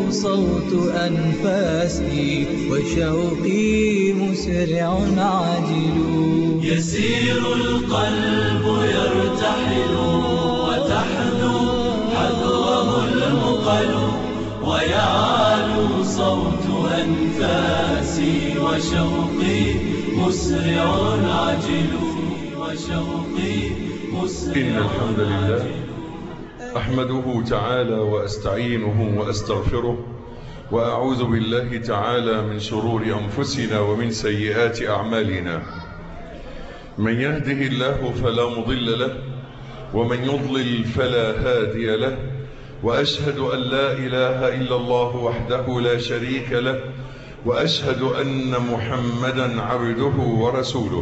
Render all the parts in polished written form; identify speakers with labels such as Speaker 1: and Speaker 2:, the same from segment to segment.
Speaker 1: صوت أنفاسي وشوقي مسرع عاجل.
Speaker 2: يسير القلب يرتحل وتحدو حذوه المقل، ويعلو صوت أنفاسي وشوقي مسرع عاجل.
Speaker 3: إن الحمد لله أحمده تعالى وأستعينه وأستغفره، وأعوذ بالله تعالى من شرور أنفسنا ومن سيئات أعمالنا. من يهده الله فلا مضل له، ومن يضلل فلا هادي له، وأشهد أن لا إله إلا الله وحده لا شريك له، وأشهد أن محمدا عبده ورسوله.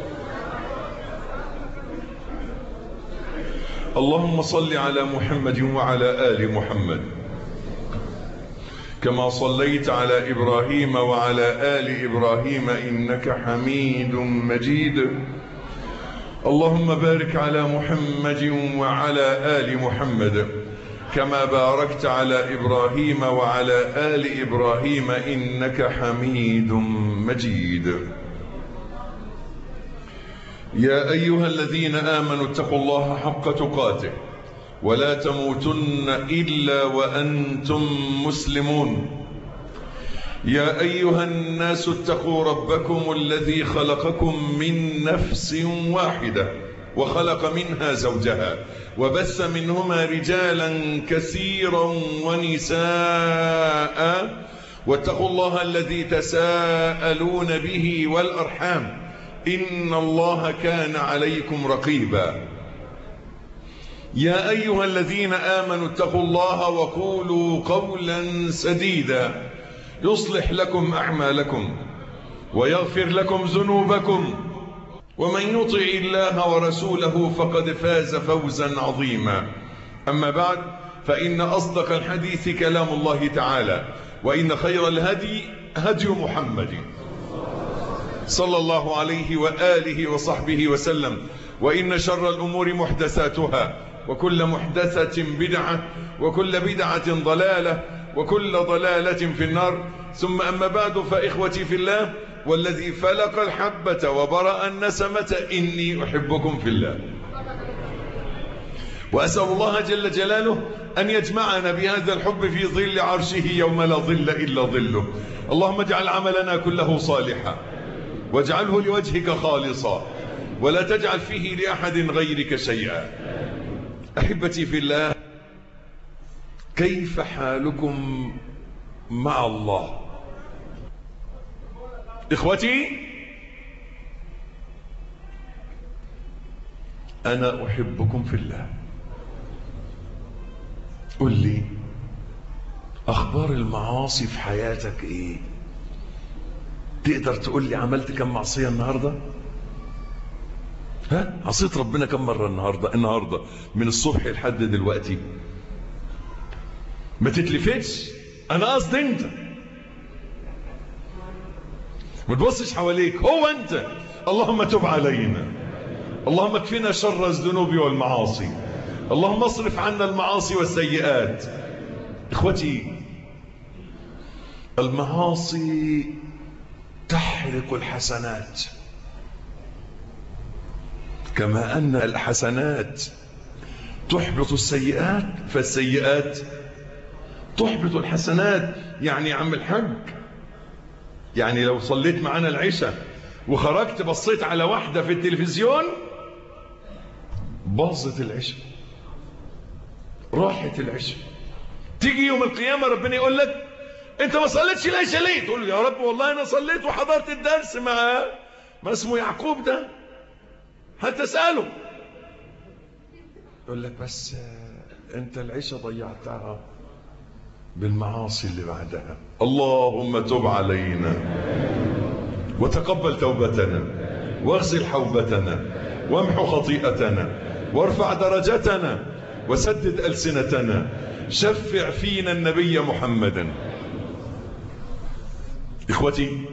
Speaker 3: اللهم صل على محمد وعلى آل محمد كما صليت على إبراهيم وعلى آل إبراهيم إنك حميد مجيد. اللهم بارك على محمد وعلى آل محمد كما باركت على إبراهيم وعلى آل إبراهيم إنك حميد مجيد. يا أيها الذين آمنوا اتقوا الله حق تقاته ولا تموتن إلا وأنتم مسلمون. يا أيها الناس اتقوا ربكم الذي خلقكم من نفس واحدة وخلق منها زوجها وبث منهما رجالا كثيرا ونساء، واتقوا الله الذي تساءلون به والأرحام إن الله كان عليكم رقيبا. يا أيها الذين آمنوا اتقوا الله وقولوا قولا سديدا يصلح لكم أعمالكم ويغفر لكم ذنوبكم، ومن يطع الله ورسوله فقد فاز فوزا عظيما. أما بعد، فإن أصدق الحديث كلام الله تعالى، وإن خير الهدي هدي محمد صلى الله عليه وآله وصحبه وسلم، وإن شر الأمور محدثاتها، وكل محدثة بدعة، وكل بدعة ضلالة، وكل ضلالة في النار. ثم أما بعد، فإخوتي في الله والذي فلق الحبة وبرأ النسمة إني أحبكم في الله، وأسأل الله جل جلاله أن يجمعنا بهذا الحب في ظل عرشه يوم لا ظل إلا ظله. اللهم اجعل عملنا كله صالحا، واجعله لوجهك خالصا، ولا تجعل فيه لأحد غيرك شيئا. أحبتي في الله، كيف حالكم مع الله؟ إخوتي، أنا أحبكم في الله. قل لي، أخبار المعاصي في حياتك إيه؟ تقدر تقول لي عملت كم معصية النهاردة؟ عصيت ربنا كم مرة النهاردة من الصبح لحد دلوقتي؟ ما تتلفتش، أنا قصدي أنت. ما تبصش حواليك، هو أنت. اللهم تب علينا، اللهم اكفنا شر الذنوب والمعاصي، اللهم اصرف عنا المعاصي والسيئات. إخوتي، المعاصي تحرق الحسنات، كما أن الحسنات تحبط السيئات، فالسيئات تحبط الحسنات. يعني يا عم الحاج، يعني لو صليت معنا العشاء وخرجت بصيت على واحدة في التلفزيون، باظت العشاء، راحت العشاء. تيجي يوم القيامة ربنا يقول لك انت ما صليتش العشاء ليه؟ تقول له يا رب والله انا صليت وحضرت الدرس ما اسمه يعقوب ده، هتسأله. يقول لك بس انت العشاء ضيعتها بالمعاصي اللي بعدها. اللهم تب علينا وتقبل توبتنا، واغسل حوبتنا، وامحو خطيئتنا، وارفع درجتنا، وسدد ألسنتنا، شفع فينا النبي محمدا. إخوتي،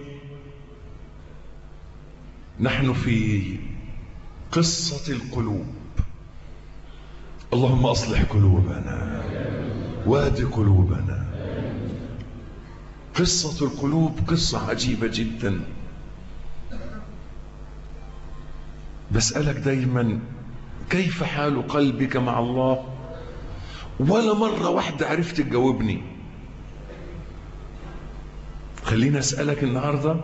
Speaker 3: نحن في قصة القلوب. اللهم أصلح قلوبنا، واهد قلوبنا، قصة القلوب قصة عجيبة جدا. بسألك دايما كيف حال قلبك مع الله؟ ولا مرة واحدة عرفت تجاوبني. خليني أسألك النهاردة،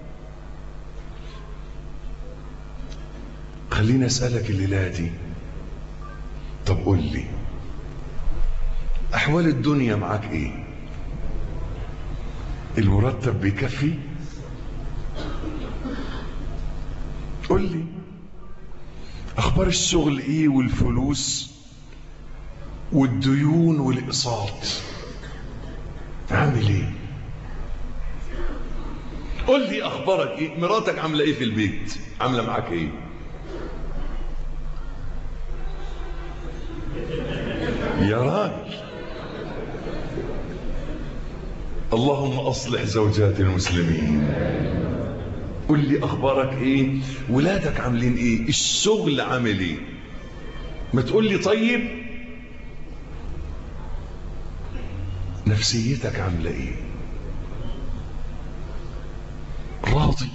Speaker 3: خليني أسألك الليلة دي، طب قول لي أحوال الدنيا معاك إيه؟ المرتب بيكفي؟ قول لي أخبار الشغل إيه والفلوس والديون والإقساط؟ عامل إيه؟ قول لي أخبارك إيه؟ مراتك عاملة إيه في البيت؟ عاملة معاك إيه؟ يا راجل اللهم أصلح زوجات المسلمين. قل لي أخبارك إيه؟ ولادك عاملين إيه؟ الشغل عامل إيه؟ ما تقول لي طيب نفسيتك عاملة إيه؟ راضي؟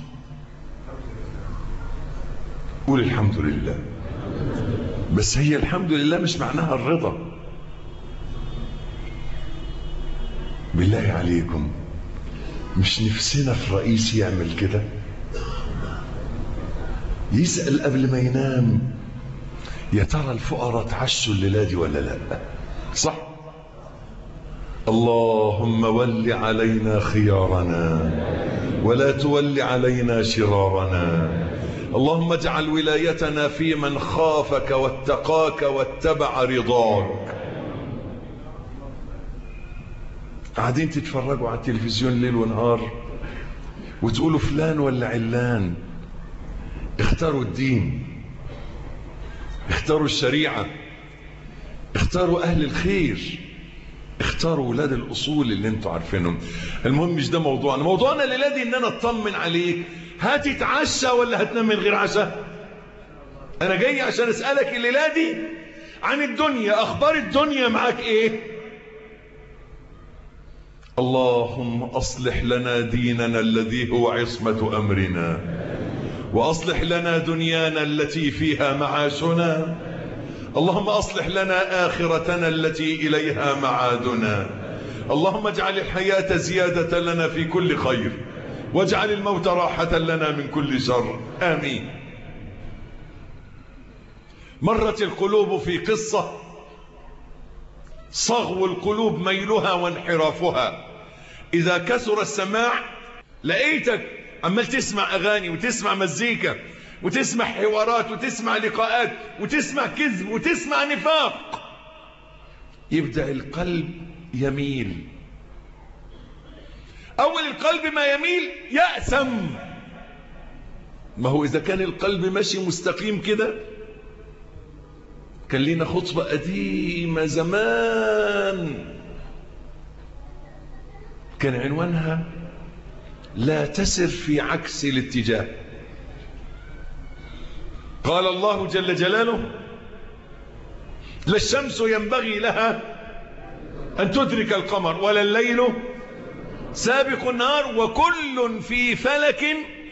Speaker 3: قول الحمد لله. بس هي الحمد لله مش معناها الرضا. بالله عليكم مش نفسنا في رئيس يعمل كده؟ يسأل قبل ما ينام يا ترى الفقراء اتعشوا الليلة دي ولا لا؟ صح؟ اللهم ول علينا خيارنا ولا تول علينا شرارنا. اللهم اجعل ولايتنا في من خافك واتقاك واتبع رضاك. قاعدين تتفرجوا على التلفزيون ليل ونهار وتقولوا فلان ولا علان، اختاروا الدين، اختاروا الشريعة، اختاروا أهل الخير، اختاروا ولاد الأصول اللي انتوا عارفينهم. المهم مش ده موضوعنا. موضوعنا الليلة دي ان انا اطمن عليك. هتتعشى ولا هتنام من غير عشاء؟ انا جاي عشان اسألك الليلة دي عن الدنيا. اخبار الدنيا معاك ايه؟ اللهم اصلح لنا ديننا الذي هو عصمة امرنا، واصلح لنا دنيانا التي فيها معاشنا. اللهم اصلح لنا اخرتنا التي اليها معادنا. اللهم اجعل الحياة زيادة لنا في كل خير، واجعل الموت راحة لنا من كل شر، آمين. مرت القلوب في قصة صغو القلوب ميلها وانحرافها. إذا كثر السماع لقيتك عمال تسمع أغاني وتسمع مزيكا وتسمع حوارات وتسمع لقاءات وتسمع كذب وتسمع نفاق، يبدأ القلب يميل. أول القلب ما يميل يأسم. ما هو إذا كان القلب ماشي مستقيم كده، كان لنا خطبة قديمة زمان كان عنوانها لا تسر في عكس الاتجاه. قال الله جل جلاله لا الشمس ينبغي لها أن تدرك القمر ولا الليل سابق النهار وكل في فلك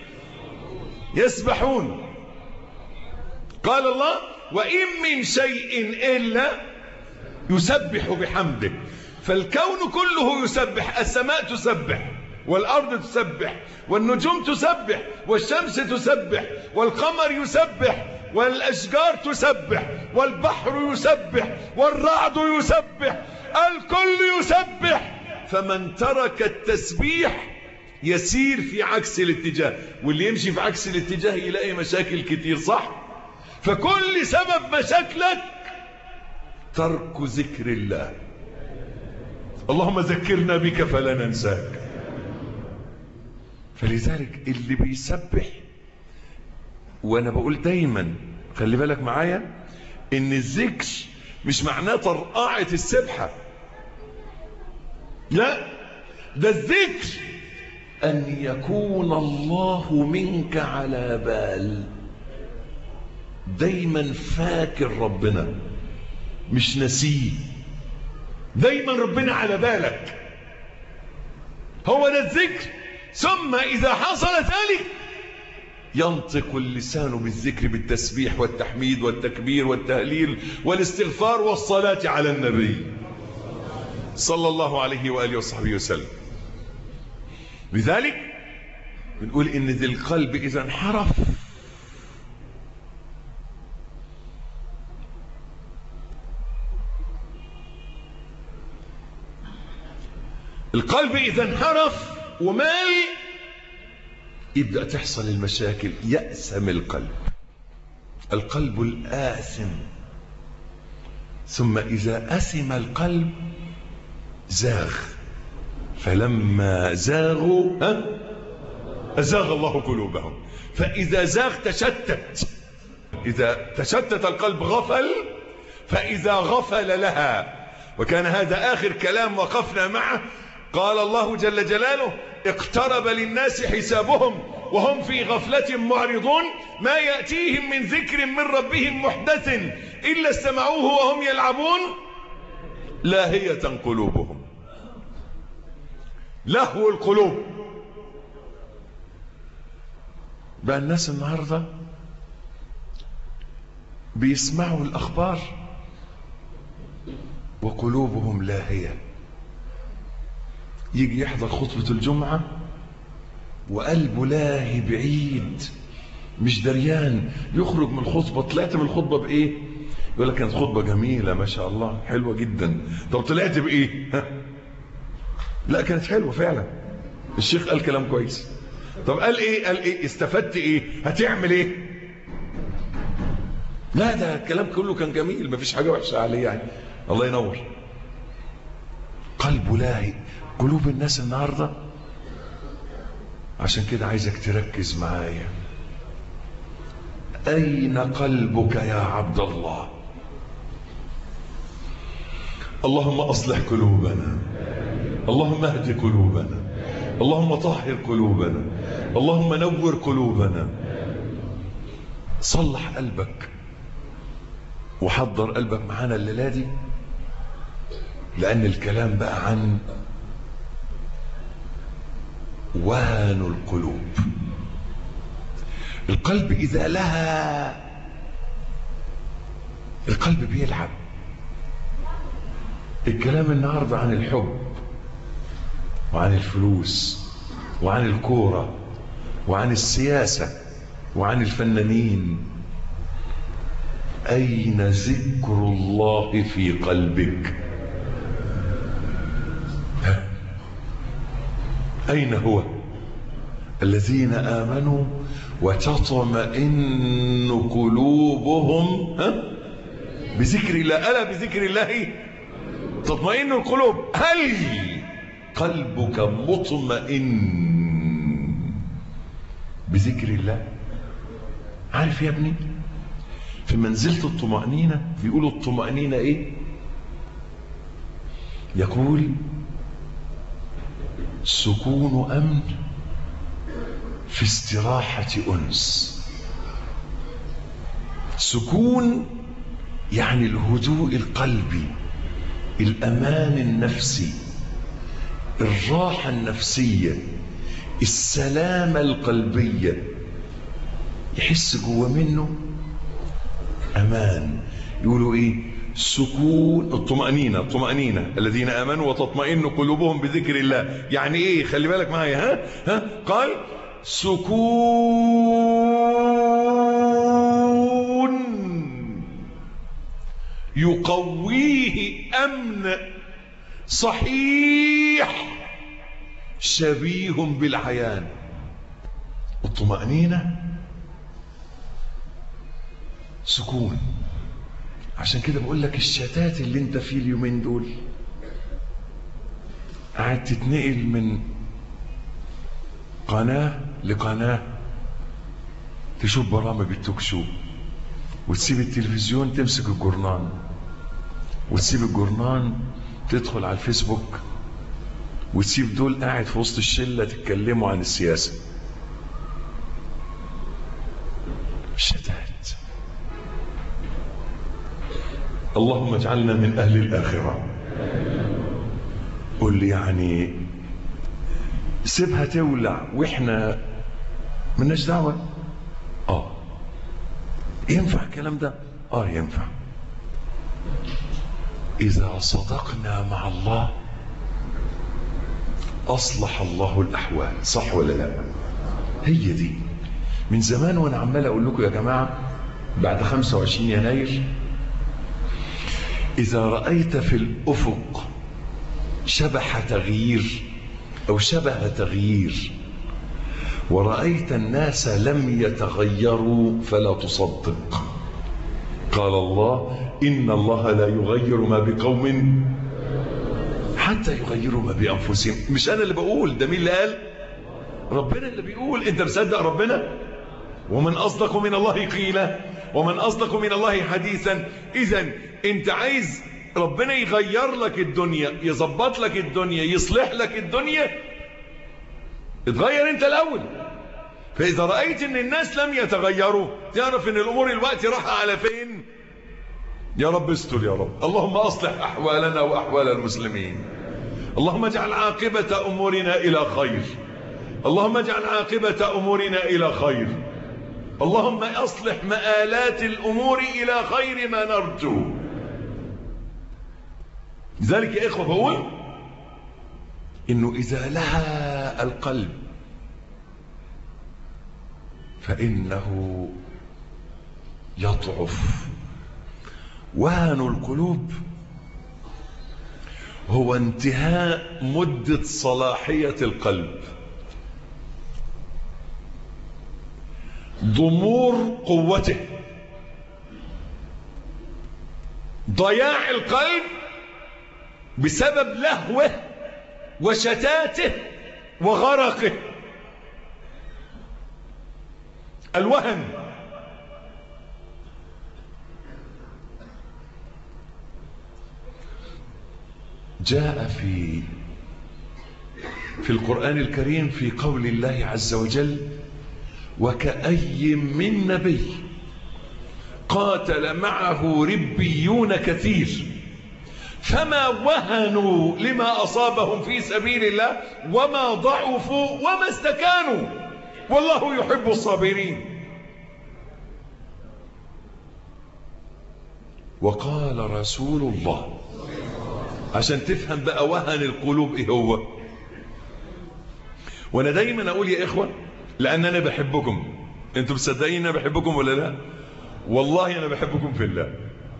Speaker 3: يسبحون. قال الله وإن من شيء إلا يسبح بحمده. فالكون كله يسبح. السماء تسبح والأرض تسبح والنجوم تسبح والشمس تسبح والقمر يسبح والأشجار تسبح والبحر يسبح والرعد يسبح. الكل يسبح. فمن ترك التسبيح يسير في عكس الاتجاه، واللي يمشي في عكس الاتجاه يلاقي مشاكل كتير. صح؟ فكل سبب مشاكلك ترك ذكر الله. اللهم ذكرنا بك فلا ننساك. فلذلك اللي بيسبح، وانا بقول دايما خلي بالك معايا ان الذكر مش معناه طرقعة السبحة، لا، ده الذكر ان يكون الله منك على بال، دايما فاكر ربنا مش نسيه، دايما ربنا على بالك. هو ده الذكر. ثم إذا حصل ذلك ينطق اللسان بالذكر، بالتسبيح والتحميد والتكبير والتهليل والاستغفار والصلاة على النبي صلى الله عليه وآله وصحبه وسلم. لذلك بنقول إن ذي القلب إذا انحرف القلب إذا انحرف ومال يبدأ تحصل المشاكل. يأسم القلب الآثم. ثم إذا أثم القلب زاغ، فلما زاغوا أزاغ الله قلوبهم. فإذا زاغ تشتت. إذا تشتت القلب غفل، فإذا غفل لها. وكان هذا آخر كلام وقفنا معه. قال الله جل جلاله: اقترب للناس حسابهم وهم في غفلة معرضون، ما يأتيهم من ذكر من ربهم محدث إلا استمعوه وهم يلعبون لاهية قلوبهم. لهو القلوب. بقى الناس النهاردة بيسمعوا الأخبار وقلوبهم لاهية. يجي يحضر خطبة الجمعة وقلبه لاهي بعيد، مش دريان. يخرج من الخطبة: طلعت من الخطبة بإيه؟ يقول لك كانت خطبة جميلة ما شاء الله، حلوة جدا. طب طلعت بإيه؟ لا كانت حلوة فعلا، الشيخ قال كلام كويس. طب قال إيه؟ استفدت إيه؟ هتعمل إيه؟ لا ده الكلام كله كان جميل، مفيش حاجة وحشة عليه يعني. الله ينور. قلبه لاهي. قلوب الناس النهاردة. عشان كده عايزك تركز معايا. أين قلبك يا عبد الله؟ اللهم أصلح قلوبنا، اللهم اهد قلوبنا، اللهم طهر قلوبنا، اللهم نور قلوبنا. صلح قلبك وحضر قلبك معانا الليلة دي، لأن الكلام بقى عن وهن القلوب. القلب إذا لها، القلب بيلعب. الكلام النهاردة عن الحب وعن الفلوس وعن الكورة وعن السياسة وعن الفنانين. أين ذكر الله في قلبك؟ أين هو؟ الذين آمنوا وتطمئن قلوبهم بذكر الله. ألا بذكر الله تطمئن القلوب. هل قلبك مطمئن بذكر الله؟ عارف يا ابني، في منزلة الطمأنينة بيقولوا الطمأنينة ايه؟ يقول: سكون أمن في استراحة أنس. سكون يعني الهدوء القلبي، الأمان النفسي، الراحة النفسية، السلامة القلبية. يحس جوه منه أمان. يقولوا إيه؟ سكون الطمأنينة. الطمأنينة الذين آمنوا وتطمئن قلوبهم بذكر الله. يعني إيه؟ خلي بالك معايا. قال: سكون يقويه أمن صحيح شبيه بالعيان. الطمأنينة سكون. عشان كده بقول لك الشتات اللي انت فيه اليومين دول، قاعد تتنقل من قناة لقناة، تشوف برامج التوك شو، وتسيب التلفزيون تمسك الجورنان، وتسيب الجورنان تدخل على الفيسبوك، وتسيب دول قاعد في وسط الشلة تتكلموا عن السياسة. الشتات. اللهم اجعلنا من أهل الآخرة. قل لي يعني سيبها تولع واحنا مالناش دعوه. ينفع الكلام ده؟ ينفع. اذا صدقنا مع الله اصلح الله الاحوال، صح ولا لا؟ هي دي من زمان وانا عمال اقول لكم يا جماعه بعد 25 يناير اذا رايت في الافق شبح تغيير او شبه تغيير ورأيت الناس لم يتغيروا فلا تصدق. قال الله إن الله لا يغير ما بقوم حتى يغيروا ما بأنفسهم. مش أنا اللي بقول، ده مين اللي قال؟ ربنا اللي بيقول. أنت مصدق ربنا؟ ومن أصدق من الله قيلا ومن أصدق من الله حديثا. إذن أنت عايز ربنا يغير لك الدنيا، يظبط لك الدنيا، يصلح لك الدنيا، اتغير انت الاول. فاذا رأيت ان الناس لم يتغيروا تعرف ان الامور الوقت راح على فين. يا رب استر يا رب. اللهم اصلح احوالنا واحوال المسلمين. اللهم اجعل عاقبة امورنا الى خير. اللهم اجعل عاقبة امورنا الى خير. اللهم اصلح مآلات الامور الى خير ما نرجو. لذلك يا اخوة بقول انه اذا لها القلب فانه يضعف. وهن القلوب هو انتهاء مدة صلاحية القلب، ضمور قوته، ضياع القلب بسبب لهوه وشتاته وغرقه. الوهن. جاء في القرآن الكريم في قول الله عز وجل وكأي من نبي قاتل معه ربيون كثير فما وهنوا لما أصابهم في سبيل الله وما ضعفوا وما استكانوا والله يحب الصابرين. وقال رسول الله، عشان تفهم بقى وهن القلوب ايه هو. وانا دايما اقول يا اخوة لان انا بحبكم، انتم مصدقين انا بحبكم ولا لا؟ والله انا بحبكم في الله.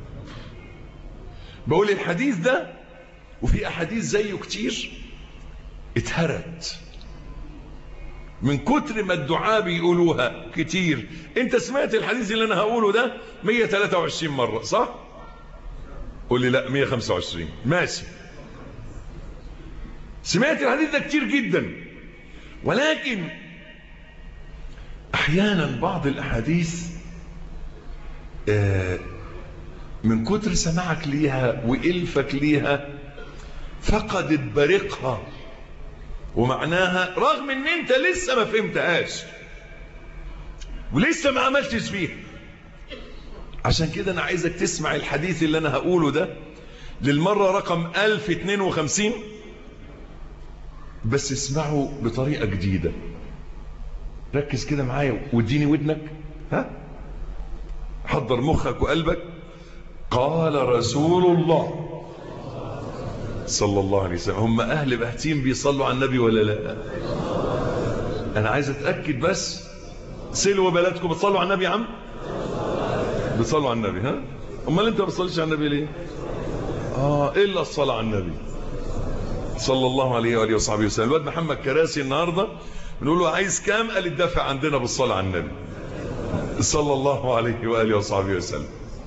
Speaker 3: بقول الحديث ده وفي احاديث زيه كتير اتهرت من كتر ما الدعاء بيقولوها كتير. انت سمعت الحديث اللي انا هقوله ده 123 مرة صح؟ قول لي لا 125. ماشي، سمعت الحديث ده كتير جدا. ولكن احيانا بعض الاحاديث من كتر سماعك ليها وإلفك ليها فقدت بريقها ومعناها، رغم ان انت لسه ما فهمتهاش ولسه ما عملتش فيها. عشان كده انا عايزك تسمع الحديث اللي انا هقوله ده للمرة رقم 1052، بس اسمعه بطريقة جديدة. ركز كده معايا واديني ودنك، ها، حضر مخك وقلبك. قال رسول الله صلى الله عليه وسلم. هم اهل بهتيم بيصلوا على النبي ولا لا؟ انا عايز اتاكد بس. سلوا بلدكم بتصلوا على النبي يا عم؟ بتصلوا على النبي؟ ها، امال انت ما بتصليش على النبي ليه؟ الا الصلاه على النبي صلى الله عليه واله وصحبه وسلم. الواد محمد كراسي النهارده بنقول له عايز كام؟ قال الدفع عندنا بالصلاه على النبي صلى الله عليه واله وصحبه وسلم.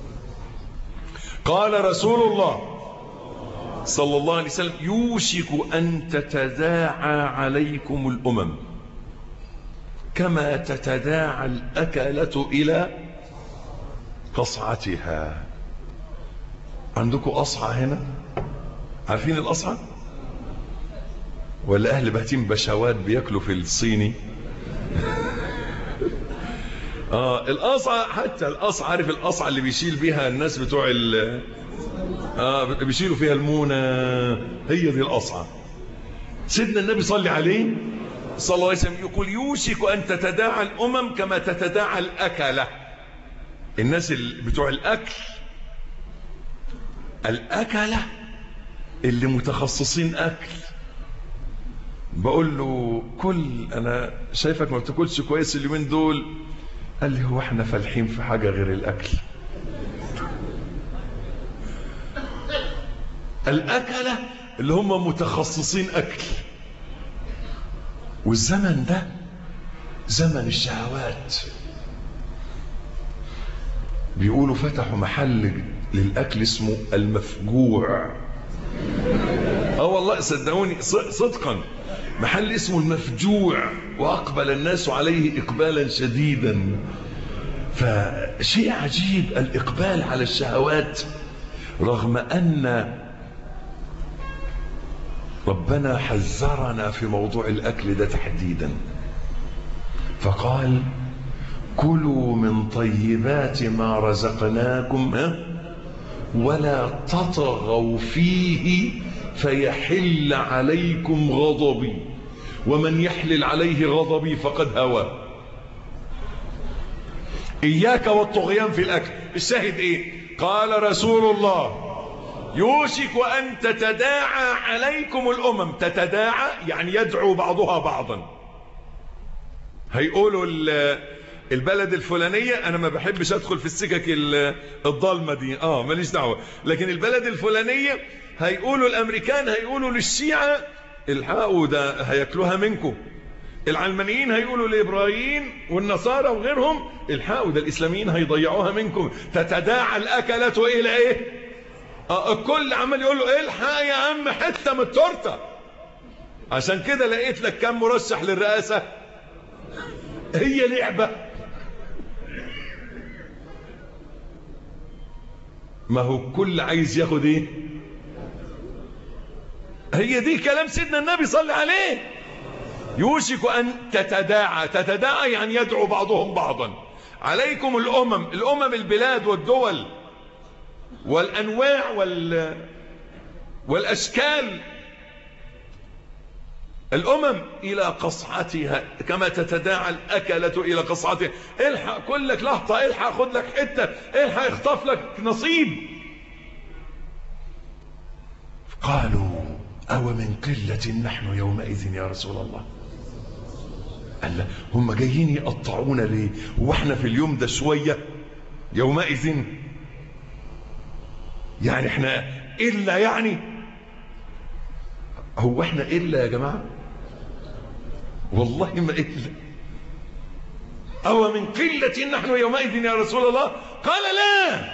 Speaker 3: قال رسول الله صلى الله عليه وسلم يوشك أن تتداعى عليكم الأمم كما تتداعى الأكلة إلى قصعتها. عندكم قصعة هنا؟ عارفين القصعة؟ ولا أهل بهتيم بشوات بيأكلوا في الصيني؟ القصعة، حتى القصعة، عارف القصعة اللي بيشيل بيها الناس بتوع بيشيلوا فيها المونة، هي دي القصعة. سيدنا النبي صلى عليه صلى الله عليه وسلم يقول يوشك أن تتداعى الأمم كما تتداعى الأكلة. الناس بتوع الأكلة اللي متخصصين أكل، بقول له كل، أنا شايفك ما بتاكلش كويس اليومين دول. قال لي هو احنا فالحين في حاجة غير الأكل؟ الأكلة اللي هم متخصصين أكل. والزمن ده زمن الشهوات. بيقولوا فتحوا محل للأكل اسمه المفجوع. والله صدقوني صدقا، محل اسمه المفجوع، وأقبل الناس عليه إقبالا شديدا. فشيء عجيب الإقبال على الشهوات، رغم أن ربنا حذرنا في موضوع الأكل ده تحديدا، فقال كلوا من طيبات ما رزقناكم ولا تطغوا فيه فيحل عليكم غضبي ومن يحلل عليه غضبي فقد هوى. إياك والطغيان في الأكل. الشاهد إيه؟ قال رسول الله يوشك أن تتداعى عليكم الأمم. تتداعى يعني يدعو بعضها بعضا. هيقولوا البلد الفلانية، أنا ما بحبش أدخل في السكك الضالمة دي، ماليش دعوة، لكن البلد الفلانية هيقولوا الأمريكان هيقولوا للشيعة الحقوا ده هياكلوها منكم. العلمانيين هيقولوا للإبراهيم والنصارى وغيرهم الحقوا ده الإسلاميين هيضيعوها منكم. تتداعى الأكلة إلى إيه؟ الكل عمال يقول له الحق يا عم حتة من التورته. عشان كده لقيت لك كم مرشح للرئاسة. هي لعبة. ما هو الكل عايز ياخد ايه؟ هي دي كلام سيدنا النبي صلى عليه. يوشك أن تتداعى. تتداعى يعني يدعو بعضهم بعضا. عليكم الأمم البلاد والدول والأنواع والأشكال. الأمم إلى قصعتها كما تتداعى الأكلة إلى قصعتها. الحق كلك لحظة، الحق خد لك حتة، الحق اخطف لك نصيب. قالوا أو من قلة نحن يومئذ يا رسول الله. قال هم جايين يقطعونا ليه؟ واحنا في اليوم ده شوية يومئذ يعني احنا إلا، يعني هو احنا إلا يا جماعة؟ والله ما إلا. أو من قلة نحن يومئذ يا رسول الله. قال لا،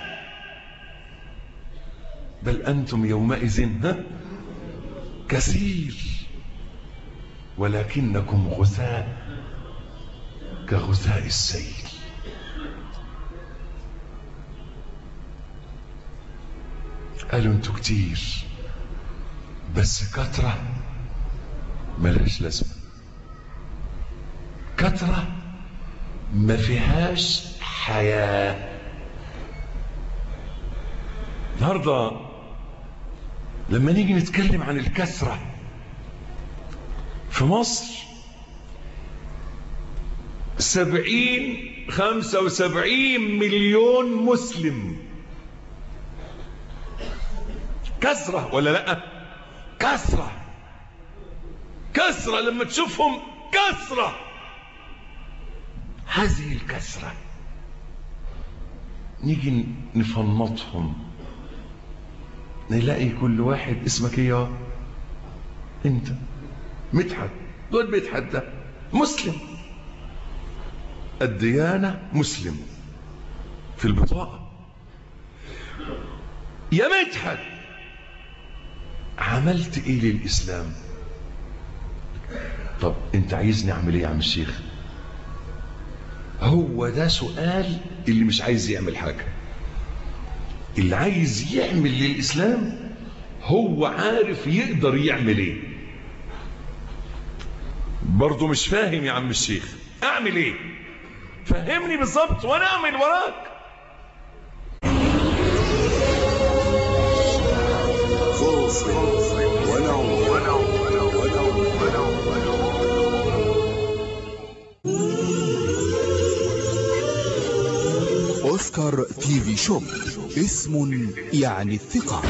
Speaker 3: بل أنتم يومئذ كثير ولكنكم غثاء كغثاء السيل. قالوا انتوا كتير بس كترة ملهاش لازمة. كترة ما فيهاش حياة. النهارده لما نيجي نتكلم عن الكثرة في مصر 75 مليون مسلم. كثرة ولا لا؟ كثرة لما تشوفهم كثرة. هذه الكثرة نيجي نفنطهم نلاقي كل واحد اسمك ايه؟ انت مدحت. دول مدحت ده مسلم، الديانة مسلم في البطاقة. يا مدحت عملت ايه للإسلام؟ طب انت عايزني اعمل ايه يا عم الشيخ؟ هو ده سؤال اللي مش عايز يعمل حاجة. اللي عايز يعمل للإسلام هو عارف يقدر يعمل ايه. برضو مش فاهم يا عم الشيخ اعمل ايه؟ فهمني بالظبط وانا اعمل وراك.
Speaker 4: أوسكار تي في شوب، اسم يعني الثقة.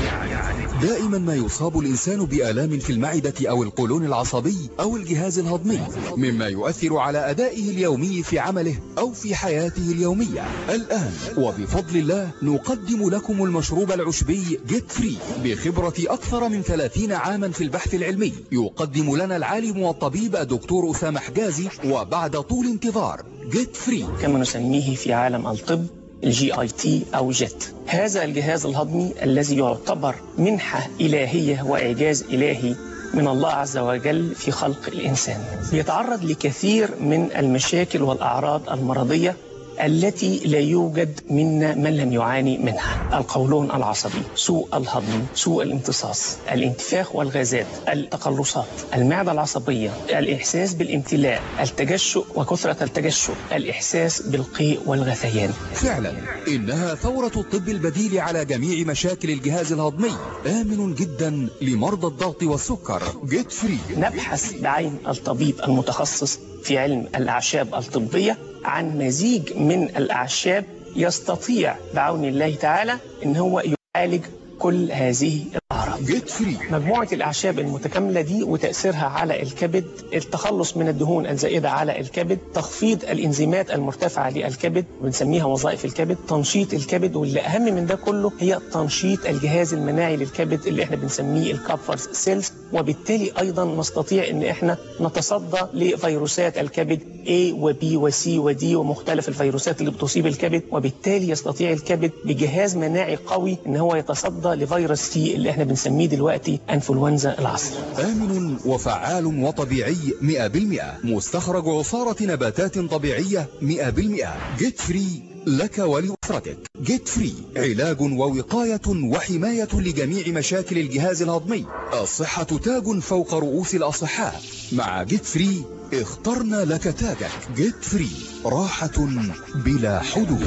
Speaker 4: دائما ما يصاب الإنسان بآلام في المعدة أو القولون العصبي أو الجهاز الهضمي، مما يؤثر على أدائه اليومي في عمله أو في حياته اليومية. الآن وبفضل الله نقدم لكم المشروب العشبي جيت فري بخبرة أكثر من 30 عاما في البحث العلمي. يقدم لنا العالم والطبيب الدكتور أسامة حجازي، وبعد طول انتظار جيت فري
Speaker 5: كما نسميه في عالم الطب الGIT أو جيت. هذا الجهاز الهضمي الذي يعتبر منحة إلهية وإعجاز إلهي من الله عز وجل في خلق الإنسان، بيتعرض لكثير من المشاكل والأعراض المرضية التي لا يوجد منا من لم يعاني منها: القولون العصبي، سوء الهضم، سوء الامتصاص، الانتفاخ والغازات، التقلصات، المعدة العصبية، الإحساس بالامتلاء، التجشؤ وكثرة التجشؤ، الإحساس بالقيء والغثيان.
Speaker 4: فعلا إنها ثورة الطب البديل على جميع مشاكل الجهاز الهضمي، آمن جدا لمرضى الضغط والسكر. جيت فري. نبحث
Speaker 5: بعين الطبيب المتخصص في علم الأعشاب الطبية عن مزيج من الأعشاب يستطيع بعون الله تعالى إن هو يعالج كل هذه الأعراض.
Speaker 4: جيت فري.
Speaker 5: مجموعة الأعشاب المتكاملة دي وتأثيرها على الكبد، التخلص من الدهون الزائدة على الكبد، تخفيض الإنزيمات المرتفعة للكبد بنسميها وظائف الكبد، تنشيط الكبد، واللي أهم من ده كله هي تنشيط الجهاز المناعي للكبد اللي احنا بنسميه الكابفرز سيلز، وبالتالي أيضا نستطيع إن احنا نتصدى لفيروسات الكبد A و B و C و D ومختلف الفيروسات اللي بتصيب الكبد، وبالتالي يستطيع الكبد بجهاز مناعي قوي إن هو يتصدى لفيروس سي اللي احنا بنسميه دلوقتي انفلونزا العصر.
Speaker 4: آمن وفعال وطبيعي 100%، مستخرج عصارة نباتات طبيعية 100%. جيت فري لك ولأسرتك. جيت فري علاج ووقاية وحماية لجميع مشاكل الجهاز الهضمي. الصحة تاج فوق رؤوس الأصحاء. مع جيت فري اخترنا لك تاجك. جيت فري راحة بلا حدود.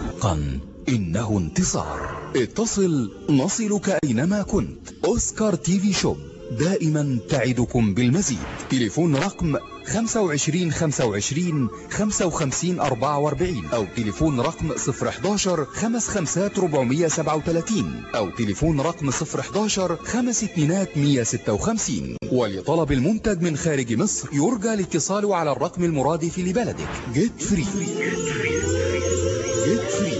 Speaker 4: إنه انتصار. اتصل نصلك أينما كنت. أوسكار تي في شوب دائما تعدكم بالمزيد. تليفون رقم 25 25 55 44 أو تليفون رقم 011 55 437 أو تليفون رقم 011 52 156. ولطلب المنتج من خارج مصر يرجى الاتصال على الرقم المرادف لبلدك. جيت فري. جيت فري.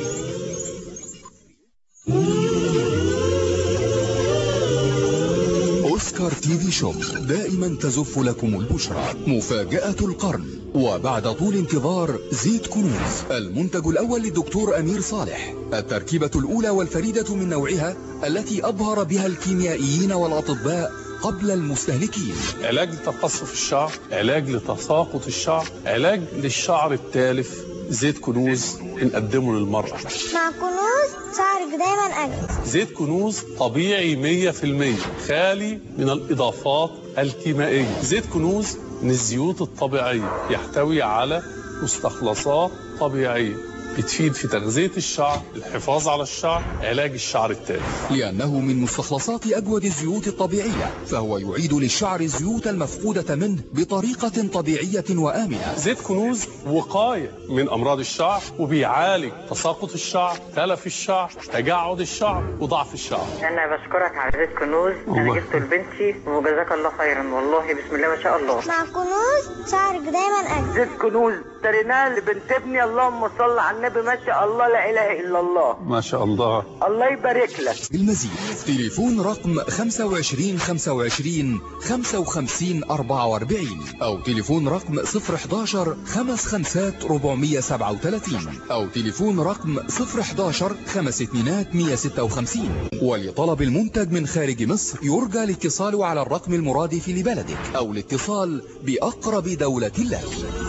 Speaker 4: أوسكار تي في شوب دائما تزف لكم البشرى. مفاجأة القرن وبعد طول انتظار زيت كنوز، المنتج الأول للدكتور أمير صالح، التركيبة الأولى والفريدة من نوعها التي أبهر بها الكيميائيين والأطباء قبل المستهلكين.
Speaker 6: علاج لتقصف الشعر، علاج لتساقط الشعر، علاج للشعر التالف. زيت كنوز بنقدمه للمرأة.
Speaker 7: مع كنوز شعرك دايما أجمل.
Speaker 6: زيت كنوز طبيعي 100%، خالي من الإضافات الكيميائية. زيت كنوز من الزيوت الطبيعية، يحتوي على مستخلصات طبيعية بتفيد في تغذية الشعر، الحفاظ على الشعر، علاج الشعر التالف.
Speaker 4: لأنه من مستخلصات أجود الزيوت الطبيعية، فهو يعيد للشعر الزيوت المفقودة منه بطريقة طبيعية وآمنة.
Speaker 6: زيت كنوز وقاية من أمراض الشعر، وبيعالج تساقط الشعر، تلف الشعر، تجعد الشعر، وضعف الشعر.
Speaker 8: أنا بشكرك على زيت كنوز، أنا جبته لبنتي وجزاك الله خيرا، والله بسم الله ما شاء الله.
Speaker 7: مع كنوز شعرك دايما أجمل.
Speaker 8: زيت كنوز اشتريناه لبنت ابني، اللهم صل على النبي، ما شاء الله لا إله إلا الله.
Speaker 6: ما شاء الله.
Speaker 8: الله يبارك لك.
Speaker 4: بالمزيد تليفون رقم 25 25 55 44 أو تليفون رقم 011 55 437 أو تليفون رقم 011 52 156. ولطلب المنتج من خارج مصر يرجى الاتصال على الرقم المرادف لبلدك أو الاتصال بأقرب دولة لك.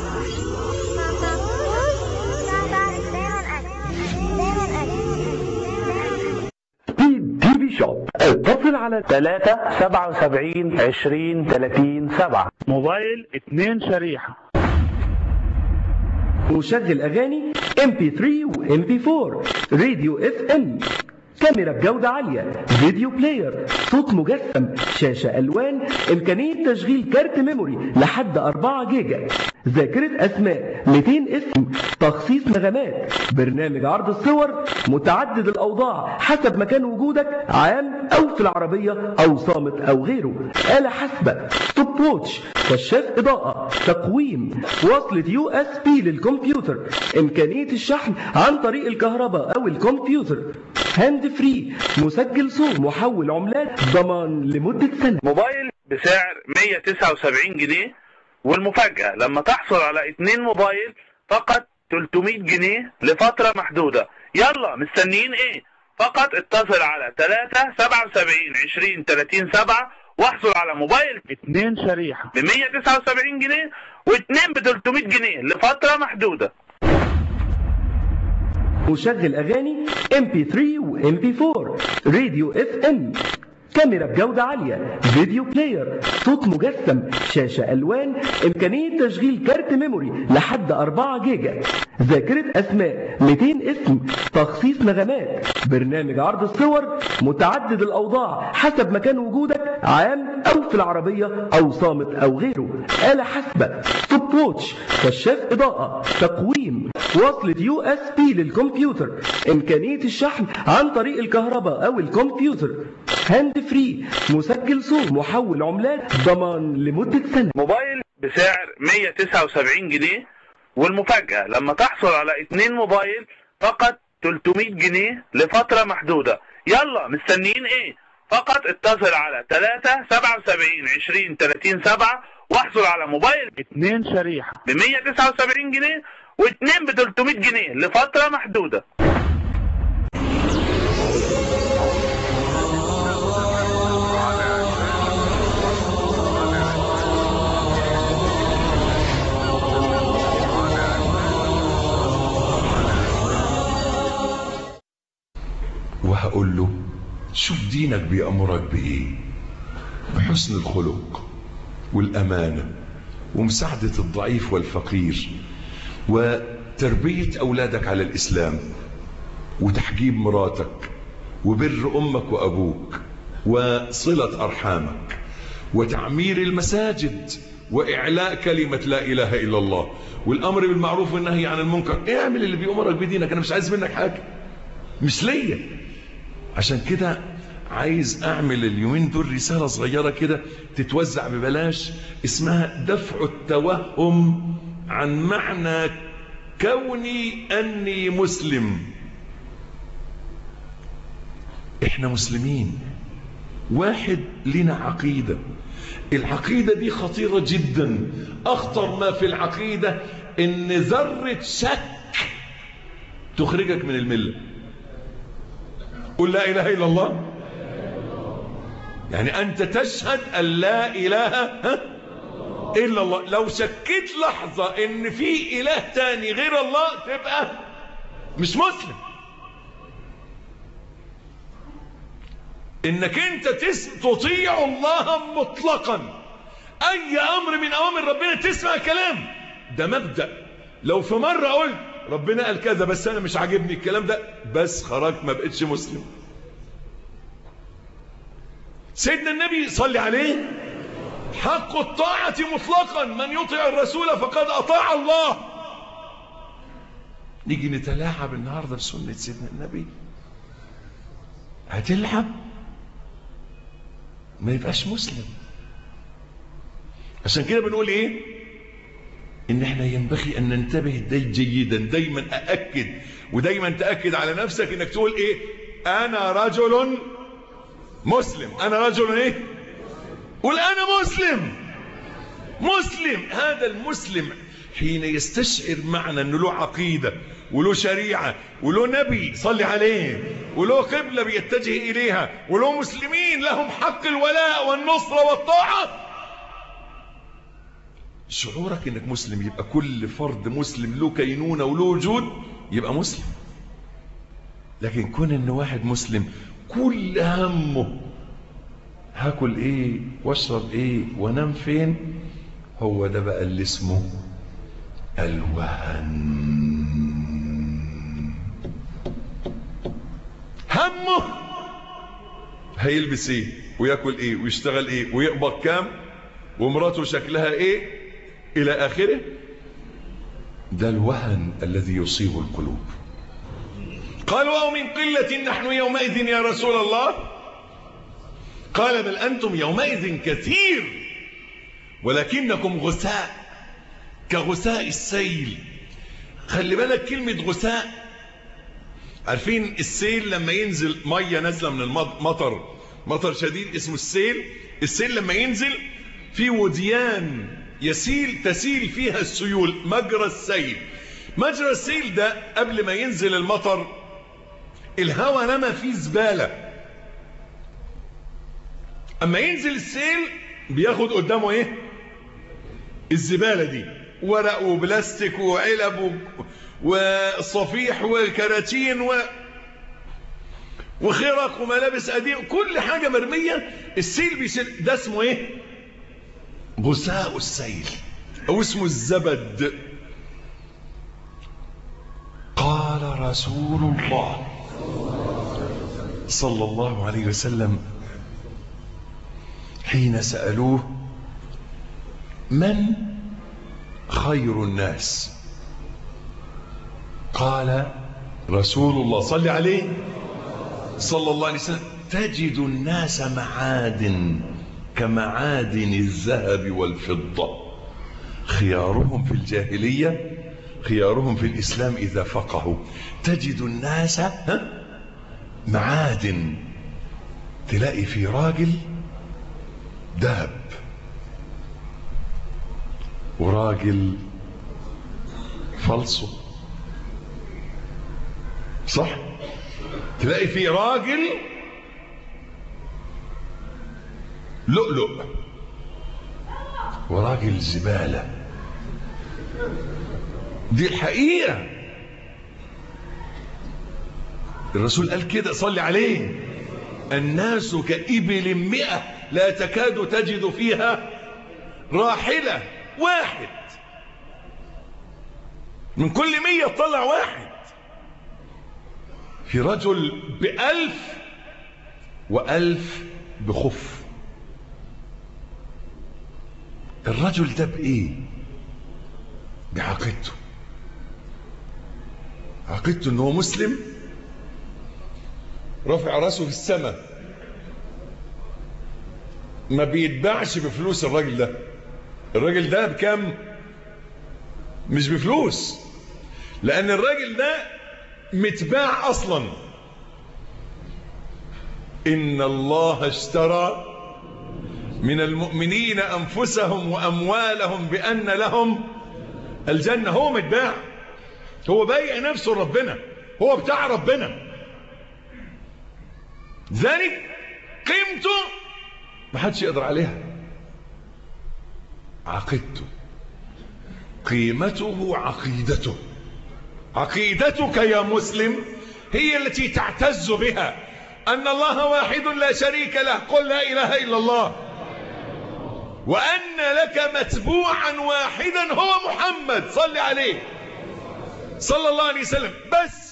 Speaker 9: اتصل على 3 77 20 30 7. موبايل 2 شريحة. مشغل أغاني MP3 و MP4، راديو FM، كاميرا بجودة عالية، فيديو بلاير، صوت مجسم، شاشة ألوان، إمكانية تشغيل كارت ميموري لحد 4 جيجا، ذاكرة أسماء، 200 اسم، تخصيص نغمات، برنامج عرض الصور، متعدد الأوضاع حسب مكان وجودك، عام أو في العربية أو صامت أو غيره، آلة حاسبة، ستوب ووتش، كشاف إضاءة، تقويم، وصلة USB للكمبيوتر، إمكانية الشحن عن طريق الكهرباء أو الكمبيوتر، هاند فري، مسجل صوت، محول عملات، ضمان لمدة سنة.
Speaker 10: موبايل بسعر 179 جنيه، والمفاجأة لما تحصل على 2 موبايل فقط 300 جنيه لفترة محدودة. يلا مستنيين ايه؟ فقط اتصل على 3-77-20-30-7 واحصل على موبايل 2 شريحة ب 179 جنيه و2 ب 300 جنيه لفترة محدودة.
Speaker 9: مشغل أغاني MP3 و MP4، راديو FM، كاميرا بجودة عالية، فيديو بلاير، صوت مجسم، شاشة ألوان، إمكانية تشغيل كارت ميموري لحد 4 جيجا، ذاكرة أسماء، 200 اسم، تخصيص نغمات، برنامج عرض الصور، متعدد الأوضاع حسب مكان وجودك، عام أو في العربية أو صامت أو غيره، آلة حاسبة، ستوب ووتش، كشاف إضاءة، تقويم، وصلة USB للكمبيوتر، إمكانية الشحن عن طريق الكهرباء أو الكمبيوتر، هاند فري، مسجل صوت، محول عملات، ضمان لمدة سنة.
Speaker 10: موبايل بسعر 179 جنيه، والمفاجأة لما تحصل على 2 موبايل فقط 300 جنيه لفترة محدودة. يلا مستنيين ايه؟ فقط اتصل على 3-77-20-30-7 واحصل على موبايل 2 شريحة ب 179 جنيه و2 ب 300 جنيه لفترة محدودة.
Speaker 3: وهقول له شوف دينك بيأمرك بإيه؟ بحسن الخلق والأمانة ومساعدة الضعيف والفقير وتربية أولادك على الإسلام وتحجيب مراتك وبر أمك وأبوك وصلة أرحامك وتعمير المساجد وإعلاء كلمة لا إله إلا الله والأمر بالمعروف والنهي عن المنكر. اعمل اللي بيأمرك بدينك، أنا مش عايز منك حاجة، مش ليا. عشان كده عايز أعمل اليومين دول رسالة صغيرة كده تتوزع ببلاش اسمها دفع التوهم عن معنى كوني أني مسلم. إحنا مسلمين، واحد لنا عقيدة، العقيدة دي خطيرة جدا. أخطر ما في العقيدة إن ذرة شك تخرجك من الملة. قل لا إله إلا الله، يعني أنت تشهد أن لا إله إلا الله. لو شكيت لحظة إن في إله تاني غير الله تبقى مش مسلم. إنك أنت تطيع الله مطلقا، أي أمر من أوامر ربنا تسمع كلام، ده مبدأ. لو في مرة قلت ربنا قال كذا بس أنا مش عاجبني الكلام ده، بس خرجت ما بقتش مسلم. سيدنا النبي صلى عليه حق الطاعة مطلقا، من يطيع الرسول فقد أطاع الله. نيجي نتلاعب النهاردة بسنة سيدنا النبي، هتلعب ما يبقاش مسلم. عشان كده بنقول ايه؟ ان احنا ينبغي ان ننتبه جيدا. دايما أأكد ودايما تأكد على نفسك انك تقول ايه؟ انا رجل مسلم. انا رجل ايه؟ قول انا مسلم. مسلم. هذا المسلم حين يستشعر معنى انه له عقيدة وله شريعة وله نبي صلي عليه وله قبلة بيتجه اليها وله مسلمين لهم حق الولاء والنصرة والطاعة، شعورك انك مسلم، يبقى كل فرد مسلم له كينونة وله وجود يبقى مسلم. لكن كون ان واحد مسلم كل همه هاكل ايه واشرب ايه وانام فين، هو ده بقى اللي اسمه الوهن. همه هيلبس ايه وياكل ايه ويشتغل ايه ويقبض كام ومراته شكلها ايه الى اخره، ده الوهن الذي يصيب القلوب. قالوا أو من قلة نحن يومئذ يا رسول الله؟ قال بل أنتم يومئذ كثير ولكنكم غثاء كغثاء السيل. خلي بالك كلمة غثاء، عارفين السيل لما ينزل مية نازلة من المطر، مطر شديد اسمه السيل. السيل لما ينزل في وديان تسيل فيها السيول، مجرى السيل. مجرى السيل ده قبل ما ينزل المطر الهواء رمى فيه زبالة، اما ينزل السيل بياخد قدامه ايه؟ الزبالة دي، ورق وبلاستيك وعلب وصفيح وكراتين وخرق وملابس قديم، كل حاجة مرمية السيل بيسيل. ده اسمه ايه؟ غثاء السيل او اسمه الزبد. قال رسول الله صلى الله عليه وسلم حين سألوه من خير الناس؟ قال رسول الله صلى عليه صلى الله عليه وسلم تجد الناس معادن كمعادن الذهب والفضة، خيارهم في الجاهلية خيارهم في الإسلام إذا فقهوا. تجد الناس معادن، تلاقي في راجل ذهب وراجل فلسو، صح؟ تلاقي في راجل لؤلؤ وراجل زبالة. دي الحقيقة. الرسول قال كده صلي عليه الناس كإبل 100 لا تكاد تجد فيها راحلة. واحد من كل 100 طلع واحد. في رجل ب1000 و1000 بخف. الرجل ده بإيه؟ بعقيدته. عقيدته انه مسلم، رافع راسه في السماء، ما بيتباعش بفلوس. الراجل ده بكم؟ مش بفلوس، لان الراجل ده متباع اصلا. ان الله اشترى من المؤمنين انفسهم واموالهم بان لهم الجنة. هو متباع، هو بايع نفسه لربنا، هو بتاع ربنا. ذلك قيمته ما حدش يقدر عليها. عقيدته، قيمته عقيدته. عقيدتك يا مسلم هي التي تعتز بها أن الله واحد لا شريك له، قل لا إله إلا الله، وأن لك متبوعا واحدا هو محمد صل عليه صلى الله عليه وسلم بس.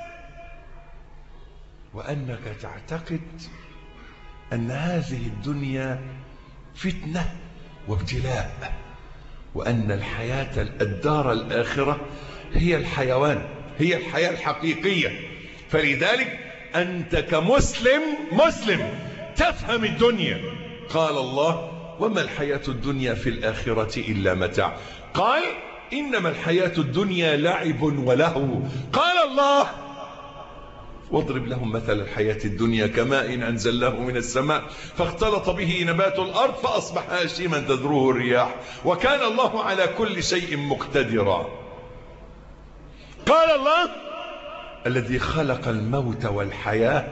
Speaker 3: وأنك تعتقد أن هذه الدنيا فتنة وابتلاء، وأن الحياة الدار الآخرة هي الحيوان، هي الحياة الحقيقية. فلذلك أنت كمسلم تفهم الدنيا. قال الله وما الحياة الدنيا في الآخرة إلا متاع. قال إنما الحياة الدنيا لعب ولهو. قال الله واضرب لهم مثل الحياة الدنيا كماء أنزلناه من السماء فاختلط به نبات الأرض فأصبح هشيما تذروه الرياح وكان الله على كل شيء مقتدرا. قال الله الذي خلق الموت والحياة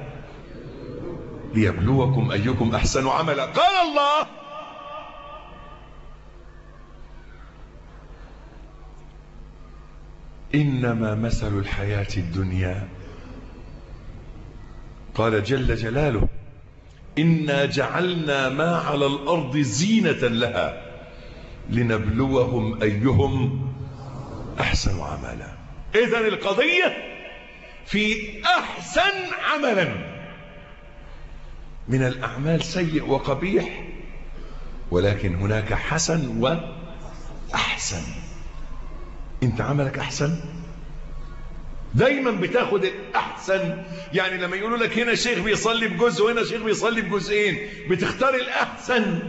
Speaker 3: ليبلوكم أيكم أحسن عملا. قال الله إنما مثل الحياة الدنيا. قال جل جلاله إنا جعلنا ما على الأرض زينة لها لنبلوهم أيهم أحسن عملا. إذن القضية في أحسن عملا. من الأعمال سيء وقبيح، ولكن هناك حسن وأحسن. انت عملك احسن؟ دايما بتاخد الاحسن. يعني لما يقولوا لك هنا شيخ بيصلي بجزء وهنا شيخ بيصلي بجزئين، بتختار الاحسن.